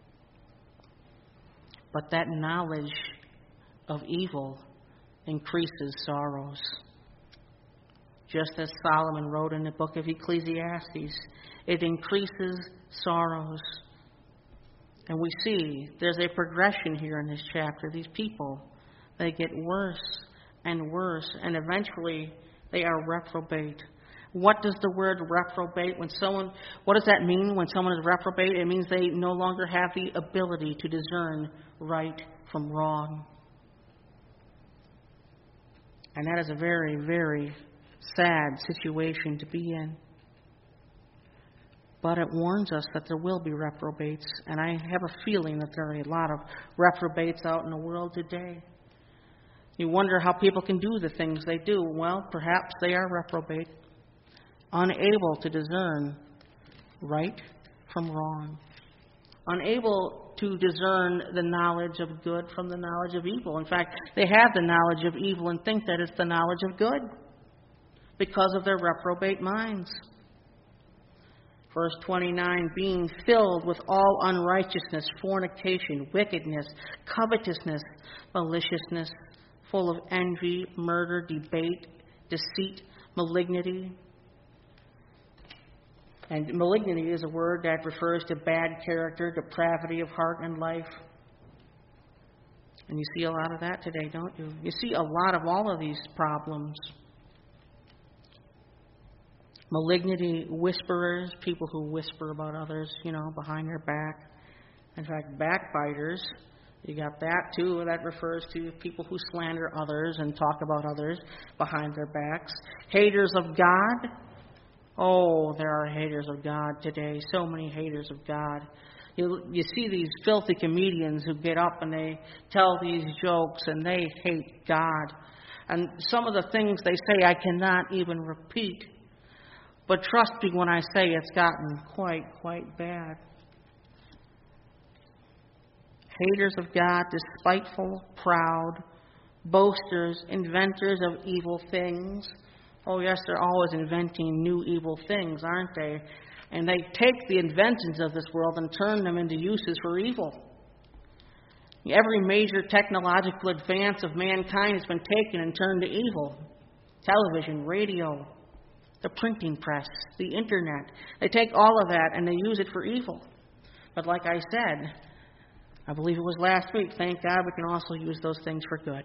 But that knowledge of evil increases sorrows. Just as Solomon wrote in the book of Ecclesiastes, it increases sorrows. And we see there's a progression here in this chapter. These people, they get worse and worse, and eventually they are reprobate. What does the word reprobate, when someone, what does that mean when someone is reprobate? It means they no longer have the ability to discern right from wrong. And that is a very, very sad situation to be in. But it warns us that there will be reprobates, and I have a feeling that there are a lot of reprobates out in the world today. You wonder how people can do the things they do. Well, perhaps they are reprobate, unable to discern right from wrong, unable to discern the knowledge of good from the knowledge of evil. In fact, they have the knowledge of evil and think that it's the knowledge of good because of their reprobate minds. Verse twenty-nine, being filled with all unrighteousness, fornication, wickedness, covetousness, maliciousness, full of envy, murder, debate, deceit, malignity. And malignity is a word that refers to bad character, depravity of heart and life. And you see a lot of that today, don't you? You see a lot of all of these problems. Malignity, whisperers, people who whisper about others, you know, behind their back. In fact, backbiters, you got that too. That refers to people who slander others and talk about others behind their backs. Haters of God. Oh, there are haters of God today. So many haters of God. You, you see these filthy comedians who get up and they tell these jokes and they hate God. And some of the things they say I cannot even repeat. But trust me when I say it's gotten quite, quite bad. Haters of God, despiteful, proud, boasters, inventors of evil things. Oh, yes, they're always inventing new evil things, aren't they? And they take the inventions of this world and turn them into uses for evil. Every major technological advance of mankind has been taken and turned to evil. Television, radio, the printing press, the internet. They take all of that and they use it for evil. But like I said, I believe it was last week, thank God we can also use those things for good.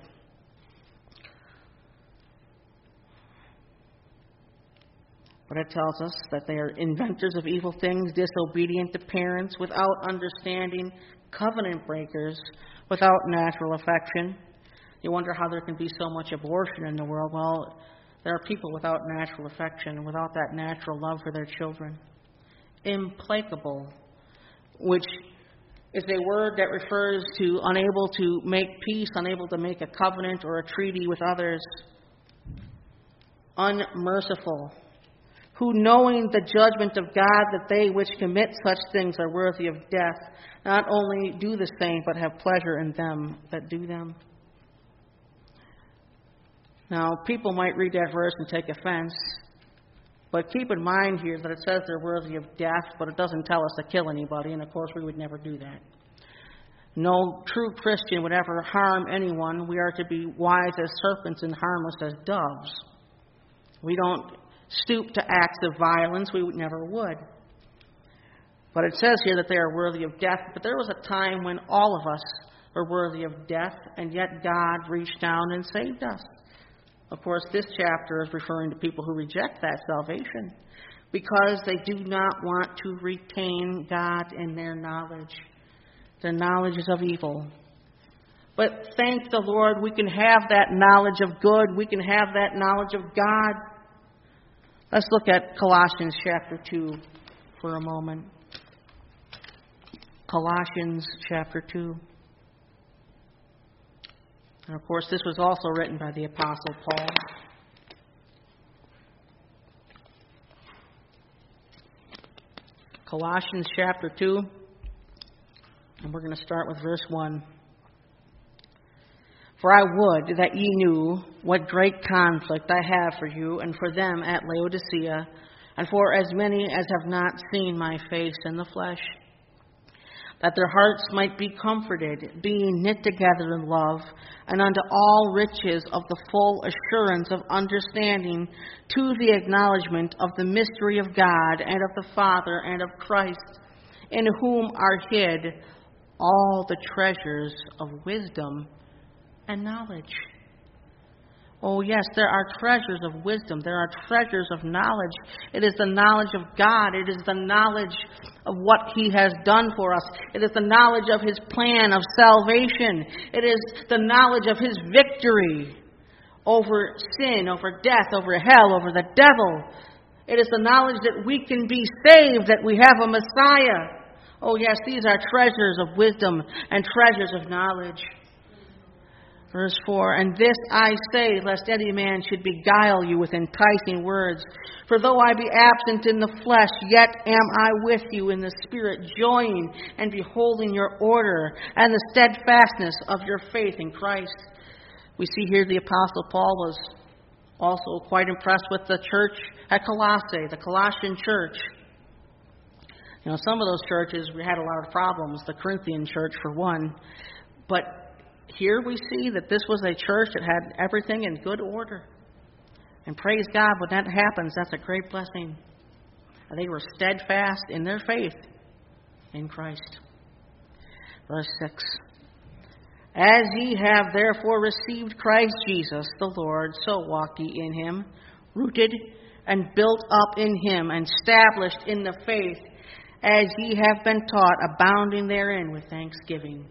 But it tells us that they are inventors of evil things, disobedient to parents, without understanding, covenant breakers, without natural affection. You wonder how there can be so much abortion in the world. Well, there are people without natural affection, without that natural love for their children. Implacable, which is a word that refers to unable to make peace, unable to make a covenant or a treaty with others. Unmerciful, who knowing the judgment of God that they which commit such things are worthy of death, not only do the same, but have pleasure in them that do them. Now, people might read that verse and take offense, but keep in mind here that it says they're worthy of death, but it doesn't tell us to kill anybody, and of course we would never do that. No true Christian would ever harm anyone. We are to be wise as serpents and harmless as doves. We don't stoop to acts of violence. We never would. But it says here that they are worthy of death. But there was a time when all of us were worthy of death, and yet God reached down and saved us. Of course, this chapter is referring to people who reject that salvation because they do not want to retain God in their knowledge. Their knowledge is of evil. But thank the Lord, we can have that knowledge of good. We can have that knowledge of God. Let's look at Colossians chapter two for a moment. Colossians chapter two. And of course, this was also written by the Apostle Paul. Colossians chapter two, and we're going to start with verse one. For I would that ye knew what great conflict I have for you and for them at Laodicea, and for as many as have not seen my face in the flesh, that their hearts might be comforted, being knit together in love, and unto all riches of the full assurance of understanding, to the acknowledgement of the mystery of God, and of the Father, and of Christ, in whom are hid all the treasures of wisdom and knowledge. Oh yes, there are treasures of wisdom. There are treasures of knowledge. It is the knowledge of God. It is the knowledge of what He has done for us. It is the knowledge of His plan of salvation. It is the knowledge of His victory over sin, over death, over hell, over the devil. It is the knowledge that we can be saved, that we have a Messiah. Oh yes, these are treasures of wisdom and treasures of knowledge. Verse four, and this I say, lest any man should beguile you with enticing words. For though I be absent in the flesh, yet am I with you in the Spirit, joying and beholding your order and the steadfastness of your faith in Christ. We see here the Apostle Paul was also quite impressed with the church at Colossae, the Colossian church. You know, some of those churches we had a lot of problems, the Corinthian church for one. But here we see that this was a church that had everything in good order. And praise God, when that happens, that's a great blessing. And they were steadfast in their faith in Christ. Verse six. As ye have therefore received Christ Jesus the Lord, so walk ye in Him, rooted and built up in Him, and established in the faith, as ye have been taught, abounding therein with thanksgiving.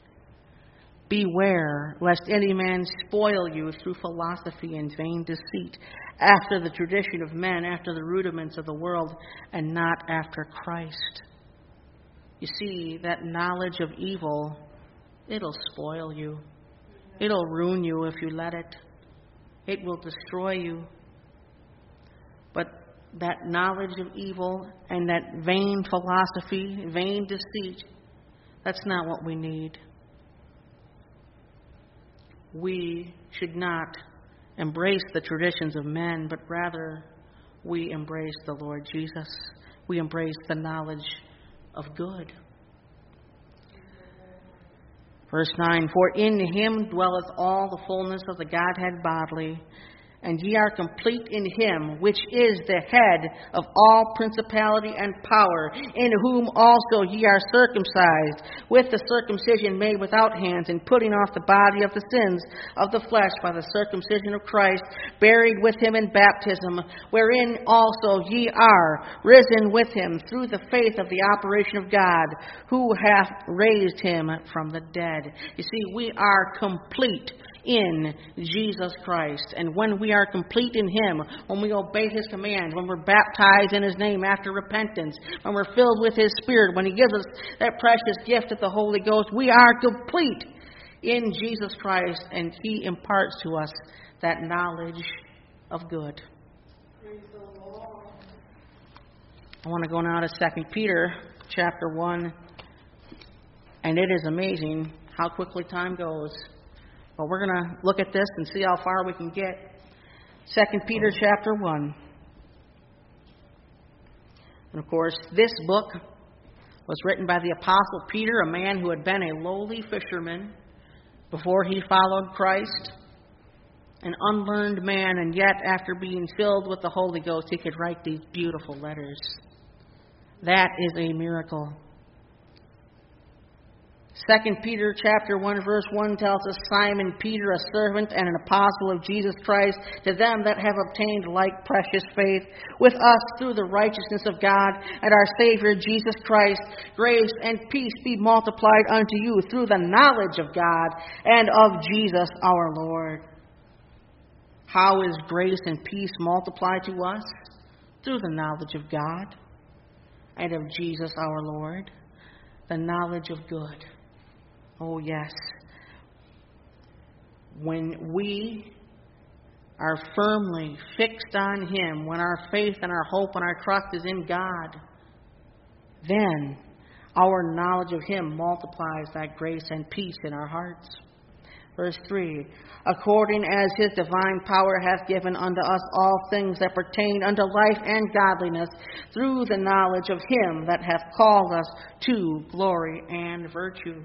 Beware lest any man spoil you through philosophy and vain deceit, after the tradition of men, after the rudiments of the world, and not after Christ. You see, that knowledge of evil, it'll spoil you. It'll ruin you if you let it. It will destroy you. But that knowledge of evil and that vain philosophy, vain deceit, that's not what we need. We should not embrace the traditions of men, but rather we embrace the Lord Jesus. We embrace the knowledge of good. Verse nine, for in Him dwelleth all the fullness of the Godhead bodily, and ye are complete in Him, which is the head of all principality and power, in whom also ye are circumcised, with the circumcision made without hands, and putting off the body of the sins of the flesh by the circumcision of Christ, buried with Him in baptism, wherein also ye are risen with Him through the faith of the operation of God, who hath raised Him from the dead. You see, we are complete in Jesus Christ. And when we are complete in Him, when we obey His commands, when we're baptized in His name after repentance, when we're filled with His Spirit, when He gives us that precious gift of the Holy Ghost, we are complete in Jesus Christ, and He imparts to us that knowledge of good. I want to go now to Second Peter chapter one, and it is amazing how quickly time goes. But we're going to look at this and see how far we can get. Second Peter chapter one. And of course, this book was written by the Apostle Peter, a man who had been a lowly fisherman before he followed Christ. An unlearned man, and yet after being filled with the Holy Ghost, he could write these beautiful letters. That is a miracle. Second Peter chapter one verse one tells us, Simon Peter, a servant and an apostle of Jesus Christ, to them that have obtained like precious faith with us through the righteousness of God and our Savior Jesus Christ, grace and peace be multiplied unto you through the knowledge of God and of Jesus our Lord. How is grace and peace multiplied to us? Through the knowledge of God and of Jesus our Lord. The knowledge of good. Oh, yes. When we are firmly fixed on Him, when our faith and our hope and our trust is in God, then our knowledge of Him multiplies that grace and peace in our hearts. Verse three, according as His divine power hath given unto us all things that pertain unto life and godliness, through the knowledge of Him that hath called us to glory and virtue.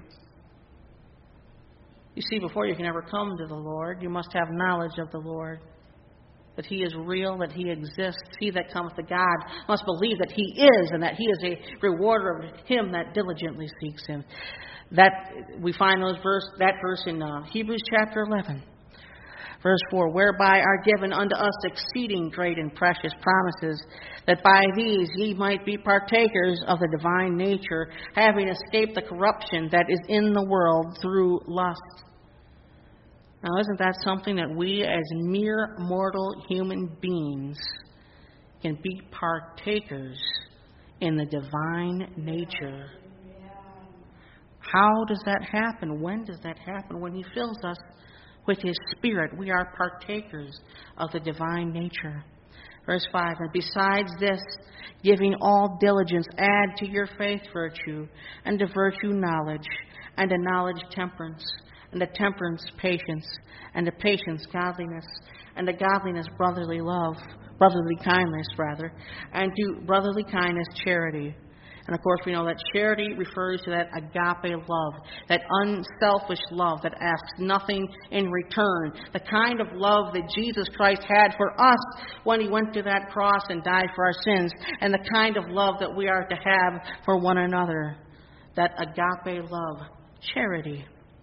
You see, before you can ever come to the Lord, you must have knowledge of the Lord. that He is real, that He exists. He that cometh to God must believe that He is, and that He is a rewarder of him that diligently seeks Him. That we find those verse that verse in uh, Hebrews chapter eleven, verse four, whereby are given unto us exceeding great and precious promises, that by these ye might be partakers of the divine nature, having escaped the corruption that is in the world through lust. Now, isn't that something that we as mere mortal human beings can be partakers in the divine nature? How does that happen? When does that happen? When He fills us with His Spirit. We are partakers of the divine nature. Verse five, and besides this, giving all diligence, add to your faith virtue, and to virtue knowledge, and to knowledge temperance, and to temperance patience, and to patience godliness, and to godliness brotherly love, brotherly kindness rather, and to brotherly kindness charity. And of course we know that charity refers to that agape love, that unselfish love that asks nothing in return, the kind of love that Jesus Christ had for us when He went to that cross and died for our sins, and the kind of love that we are to have for one another, that agape love, charity.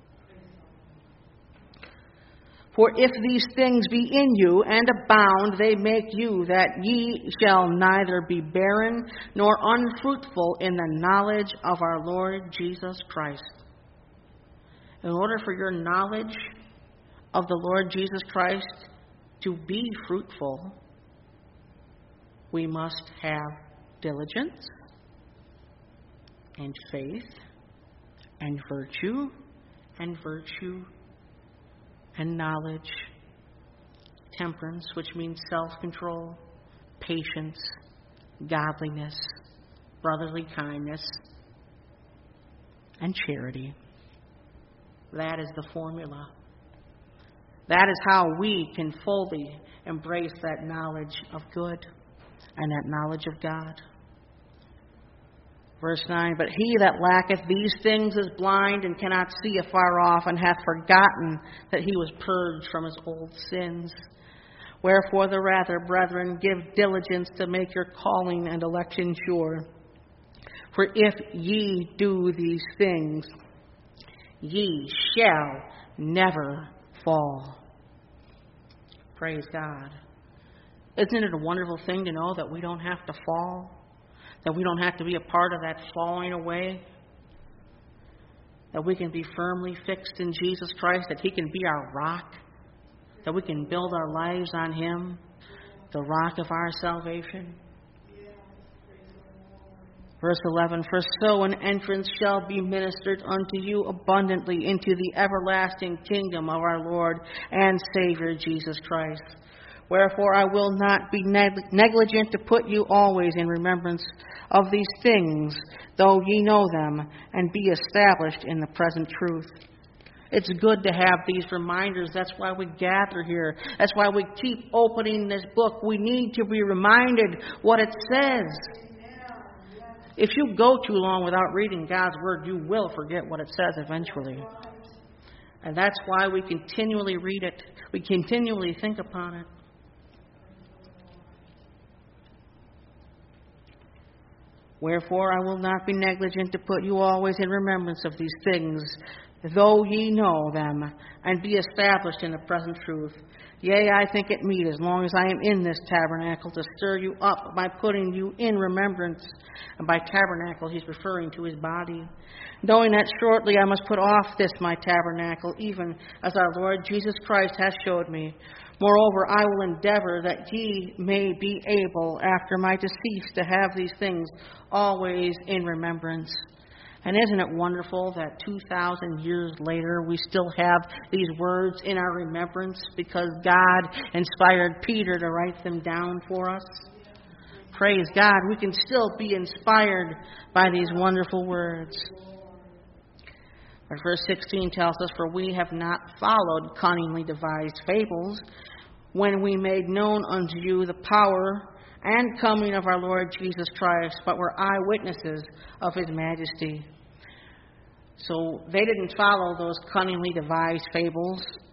For if these things be in you and abound, they make you that ye shall neither be barren nor unfruitful in the knowledge of our Lord Jesus Christ. In order for your knowledge of the Lord Jesus Christ to be fruitful, we must have diligence and faith and virtue and virtue and knowledge, temperance, which means self-control, patience, godliness, brotherly kindness, and charity. That is the formula. That is how we can fully embrace that knowledge of good and that knowledge of God. Verse nine, but he that lacketh these things is blind and cannot see afar off, and hath forgotten that he was purged from his old sins. Wherefore the rather, brethren, give diligence to make your calling and election sure. For if ye do these things, ye shall never fall. Praise God. Isn't it a wonderful thing to know that we don't have to fall? That we don't have to be a part of that falling away? That we can be firmly fixed in Jesus Christ, that He can be our rock, that we can build our lives on Him, the rock of our salvation. Verse eleven, for so an entrance shall be ministered unto you abundantly into the everlasting kingdom of our Lord and Savior Jesus Christ. Wherefore I will not be negligent to put you always in remembrance of these things, though ye know them, and be established in the present truth. It's good to have these reminders. That's why we gather here. That's why we keep opening this book. We need to be reminded what it says. If you go too long without reading God's Word, you will forget what it says eventually. And that's why we continually read it. We continually think upon it. Wherefore I will not be negligent to put you always in remembrance of these things, though ye know them, and be established in the present truth. Yea, I think it meet, as long as I am in this tabernacle, to stir you up by putting you in remembrance. And by tabernacle, he's referring to his body. Knowing that shortly I must put off this my tabernacle, even as our Lord Jesus Christ hath showed me. Moreover, I will endeavor that ye may be able, after my decease, to have these things always in remembrance. And isn't it wonderful that two thousand years later we still have these words in our remembrance because God inspired Peter to write them down for us? Praise God, we can still be inspired by these wonderful words. But verse sixteen tells us, for we have not followed cunningly devised fables, when we made known unto you the power and coming of our Lord Jesus Christ, but were eyewitnesses of his majesty. So they didn't follow those cunningly devised fables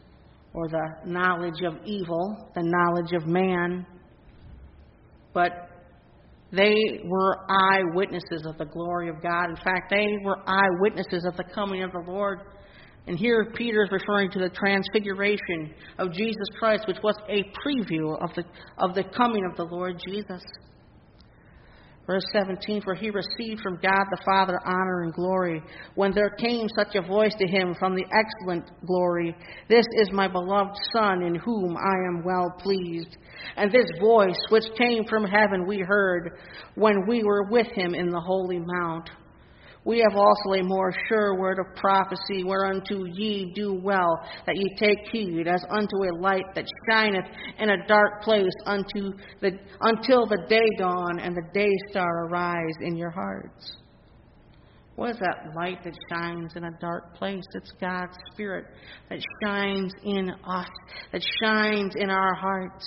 or the knowledge of evil, the knowledge of man, but they were eyewitnesses of the glory of God. In fact, they were eyewitnesses of the coming of the Lord. And here Peter is referring to the transfiguration of Jesus Christ, which was a preview of the, of the coming of the Lord Jesus. Verse seventeen, for he received from God the Father honor and glory, when there came such a voice to him from the excellent glory, this is my beloved Son, in whom I am well pleased. And this voice which came from heaven we heard, when we were with him in the holy mount. We have also a more sure word of prophecy, whereunto ye do well, that ye take heed, as unto a light that shineth in a dark place unto the, until the day dawn and the day star arise in your hearts. What is that light that shines in a dark place? It's God's Spirit that shines in us, that shines in our hearts.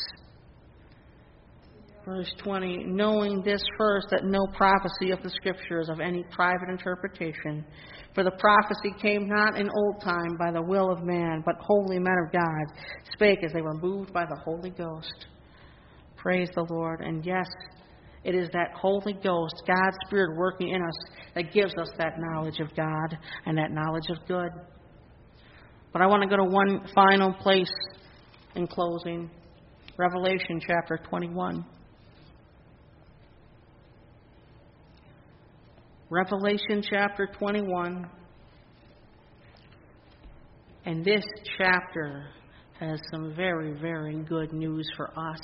Verse twenty, knowing this first, that no prophecy of the Scriptures of any private interpretation. For the prophecy came not in old time by the will of man, but holy men of God spake as they were moved by the Holy Ghost. Praise the Lord. And yes, it is that Holy Ghost, God's Spirit working in us, that gives us that knowledge of God and that knowledge of good. But I want to go to one final place in closing. Revelation chapter twenty-one. Revelation chapter twenty-one. And this chapter has some very, very good news for us.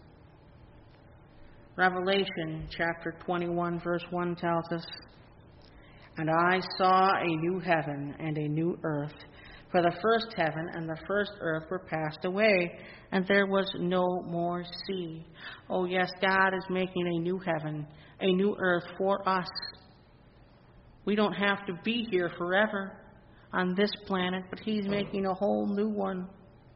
Revelation chapter twenty-one, verse one tells us, and I saw a new heaven and a new earth, for the first heaven and the first earth were passed away, and there was no more sea. Oh yes, God is making a new heaven, a new earth for us. We don't have to be here forever on this planet, but He's making a whole new one.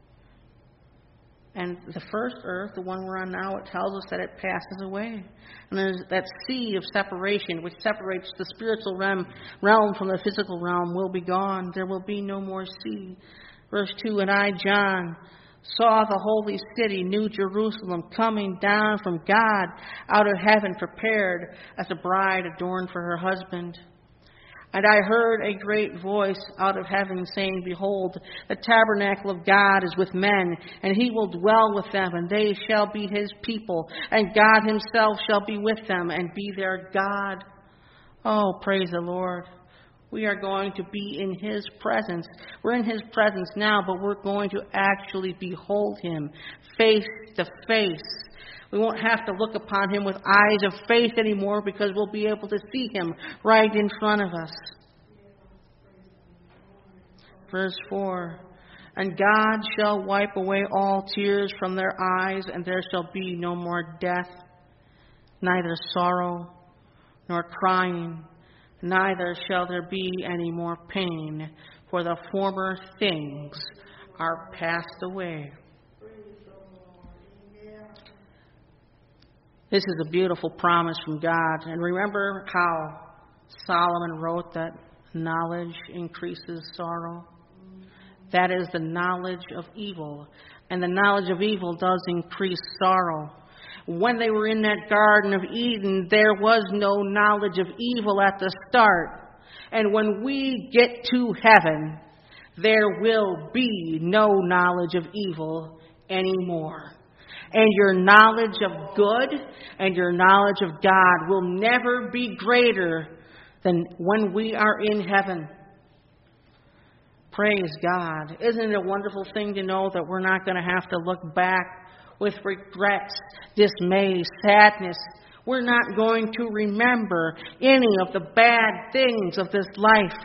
And the first earth, the one we're on now, it tells us that it passes away. And there's that sea of separation, which separates the spiritual realm, realm from the physical realm, will be gone. There will be no more sea. Verse two, and I, John, saw the holy city, New Jerusalem, coming down from God out of heaven, prepared as a bride adorned for her husband. And I heard a great voice out of heaven saying, behold, the tabernacle of God is with men, and He will dwell with them, and they shall be His people, and God Himself shall be with them and be their God. Oh, praise the Lord. We are going to be in His presence. We're in His presence now, but we're going to actually behold Him face to face. We won't have to look upon Him with eyes of faith anymore, because we'll be able to see Him right in front of us. Verse four, and God shall wipe away all tears from their eyes, and there shall be no more death, neither sorrow nor crying, neither shall there be any more pain, for the former things are passed away. This is a beautiful promise from God. And remember how Solomon wrote that knowledge increases sorrow? That is the knowledge of evil. And the knowledge of evil does increase sorrow. When they were in that Garden of Eden, there was no knowledge of evil at the start. And when we get to heaven, there will be no knowledge of evil anymore. And your knowledge of good and your knowledge of God will never be greater than when we are in heaven. Praise God. Isn't it a wonderful thing to know that we're not going to have to look back with regrets, dismay, sadness? We're not going to remember any of the bad things of this life.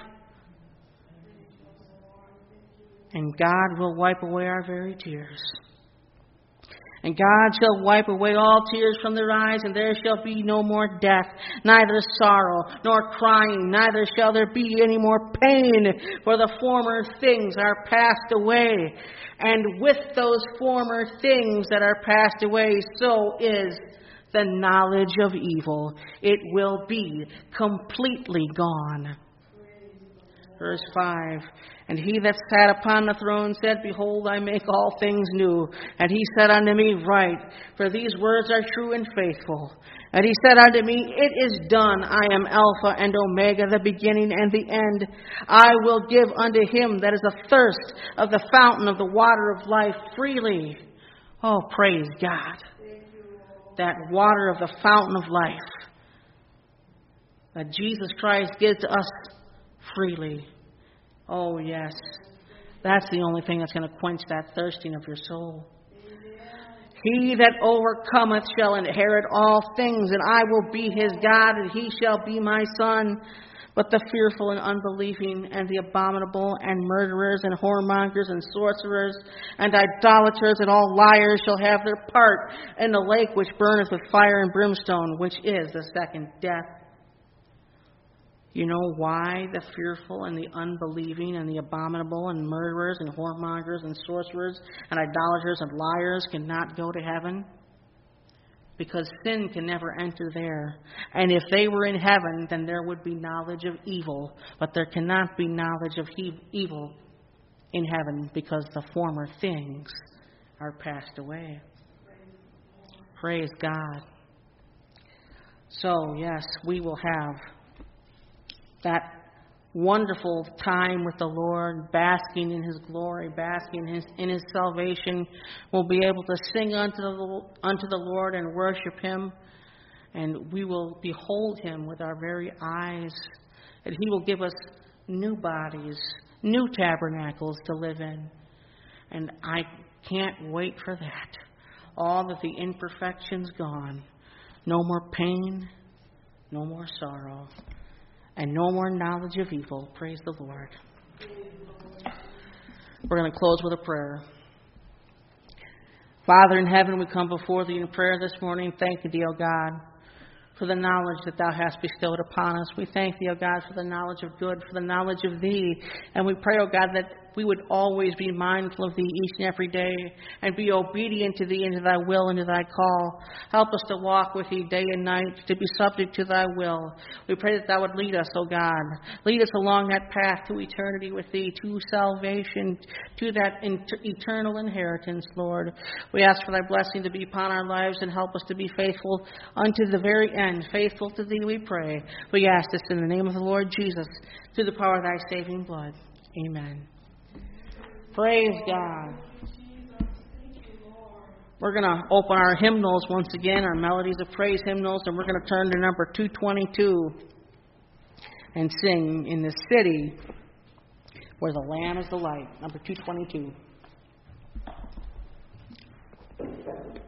And God will wipe away our very tears. And God shall wipe away all tears from their eyes, and there shall be no more death, neither sorrow, nor crying, neither shall there be any more pain, for the former things are passed away. And with those former things that are passed away, so is the knowledge of evil. It will be completely gone. Verse five, and he that sat upon the throne said, Behold, I make all things new. And he said unto me, Write, for these words are true and faithful. And he said unto me, It is done. I am Alpha and Omega, the beginning and the end. I will give unto him that is athirst of the fountain of the water of life freely. Oh, praise God. That water of the fountain of life that Jesus Christ gives to us freely. Oh, yes. That's the only thing that's going to quench that thirsting of your soul. He that overcometh shall inherit all things, and I will be his God, and he shall be my son. But the fearful and unbelieving, and the abominable, and murderers, and whoremongers, and sorcerers, and idolaters, and all liars shall have their part in the lake which burneth with fire and brimstone, which is the second death. You know why the fearful and the unbelieving and the abominable and murderers and whoremongers and sorcerers and idolaters and liars cannot go to heaven? Because sin can never enter there. And if they were in heaven, then there would be knowledge of evil. But there cannot be knowledge of he- evil in heaven because the former things are passed away. Praise God. So, yes, we will have that wonderful time with the Lord, basking in his glory, basking in his, in his salvation. We'll be able to sing unto the, unto the Lord and worship him. And we will behold him with our very eyes. And he will give us new bodies, new tabernacles to live in. And I can't wait for that. All of the imperfections gone. No more pain, no more sorrow. And no more knowledge of evil. Praise the Lord. We're going to close with a prayer. Father in heaven, we come before thee in prayer this morning. Thank you, O God, for the knowledge that thou hast bestowed upon us. We thank thee, O God, for the knowledge of good, for the knowledge of thee. And we pray, O God, that we would always be mindful of thee each and every day and be obedient to thee and to thy will and to thy call. Help us to walk with thee day and night, to be subject to thy will. We pray that thou would lead us, O God. Lead us along that path to eternity with thee, to salvation, to that eternal inheritance, Lord. We ask for thy blessing to be upon our lives and help us to be faithful unto the very end. Faithful to thee, we pray. We ask this in the name of the Lord Jesus, through the power of thy saving blood. Amen. Praise God. We're going to open our hymnals once again, our melodies of praise hymnals, and we're going to turn to number two twenty-two and sing In the City Where the Lamb is the Light. Number two twenty-two.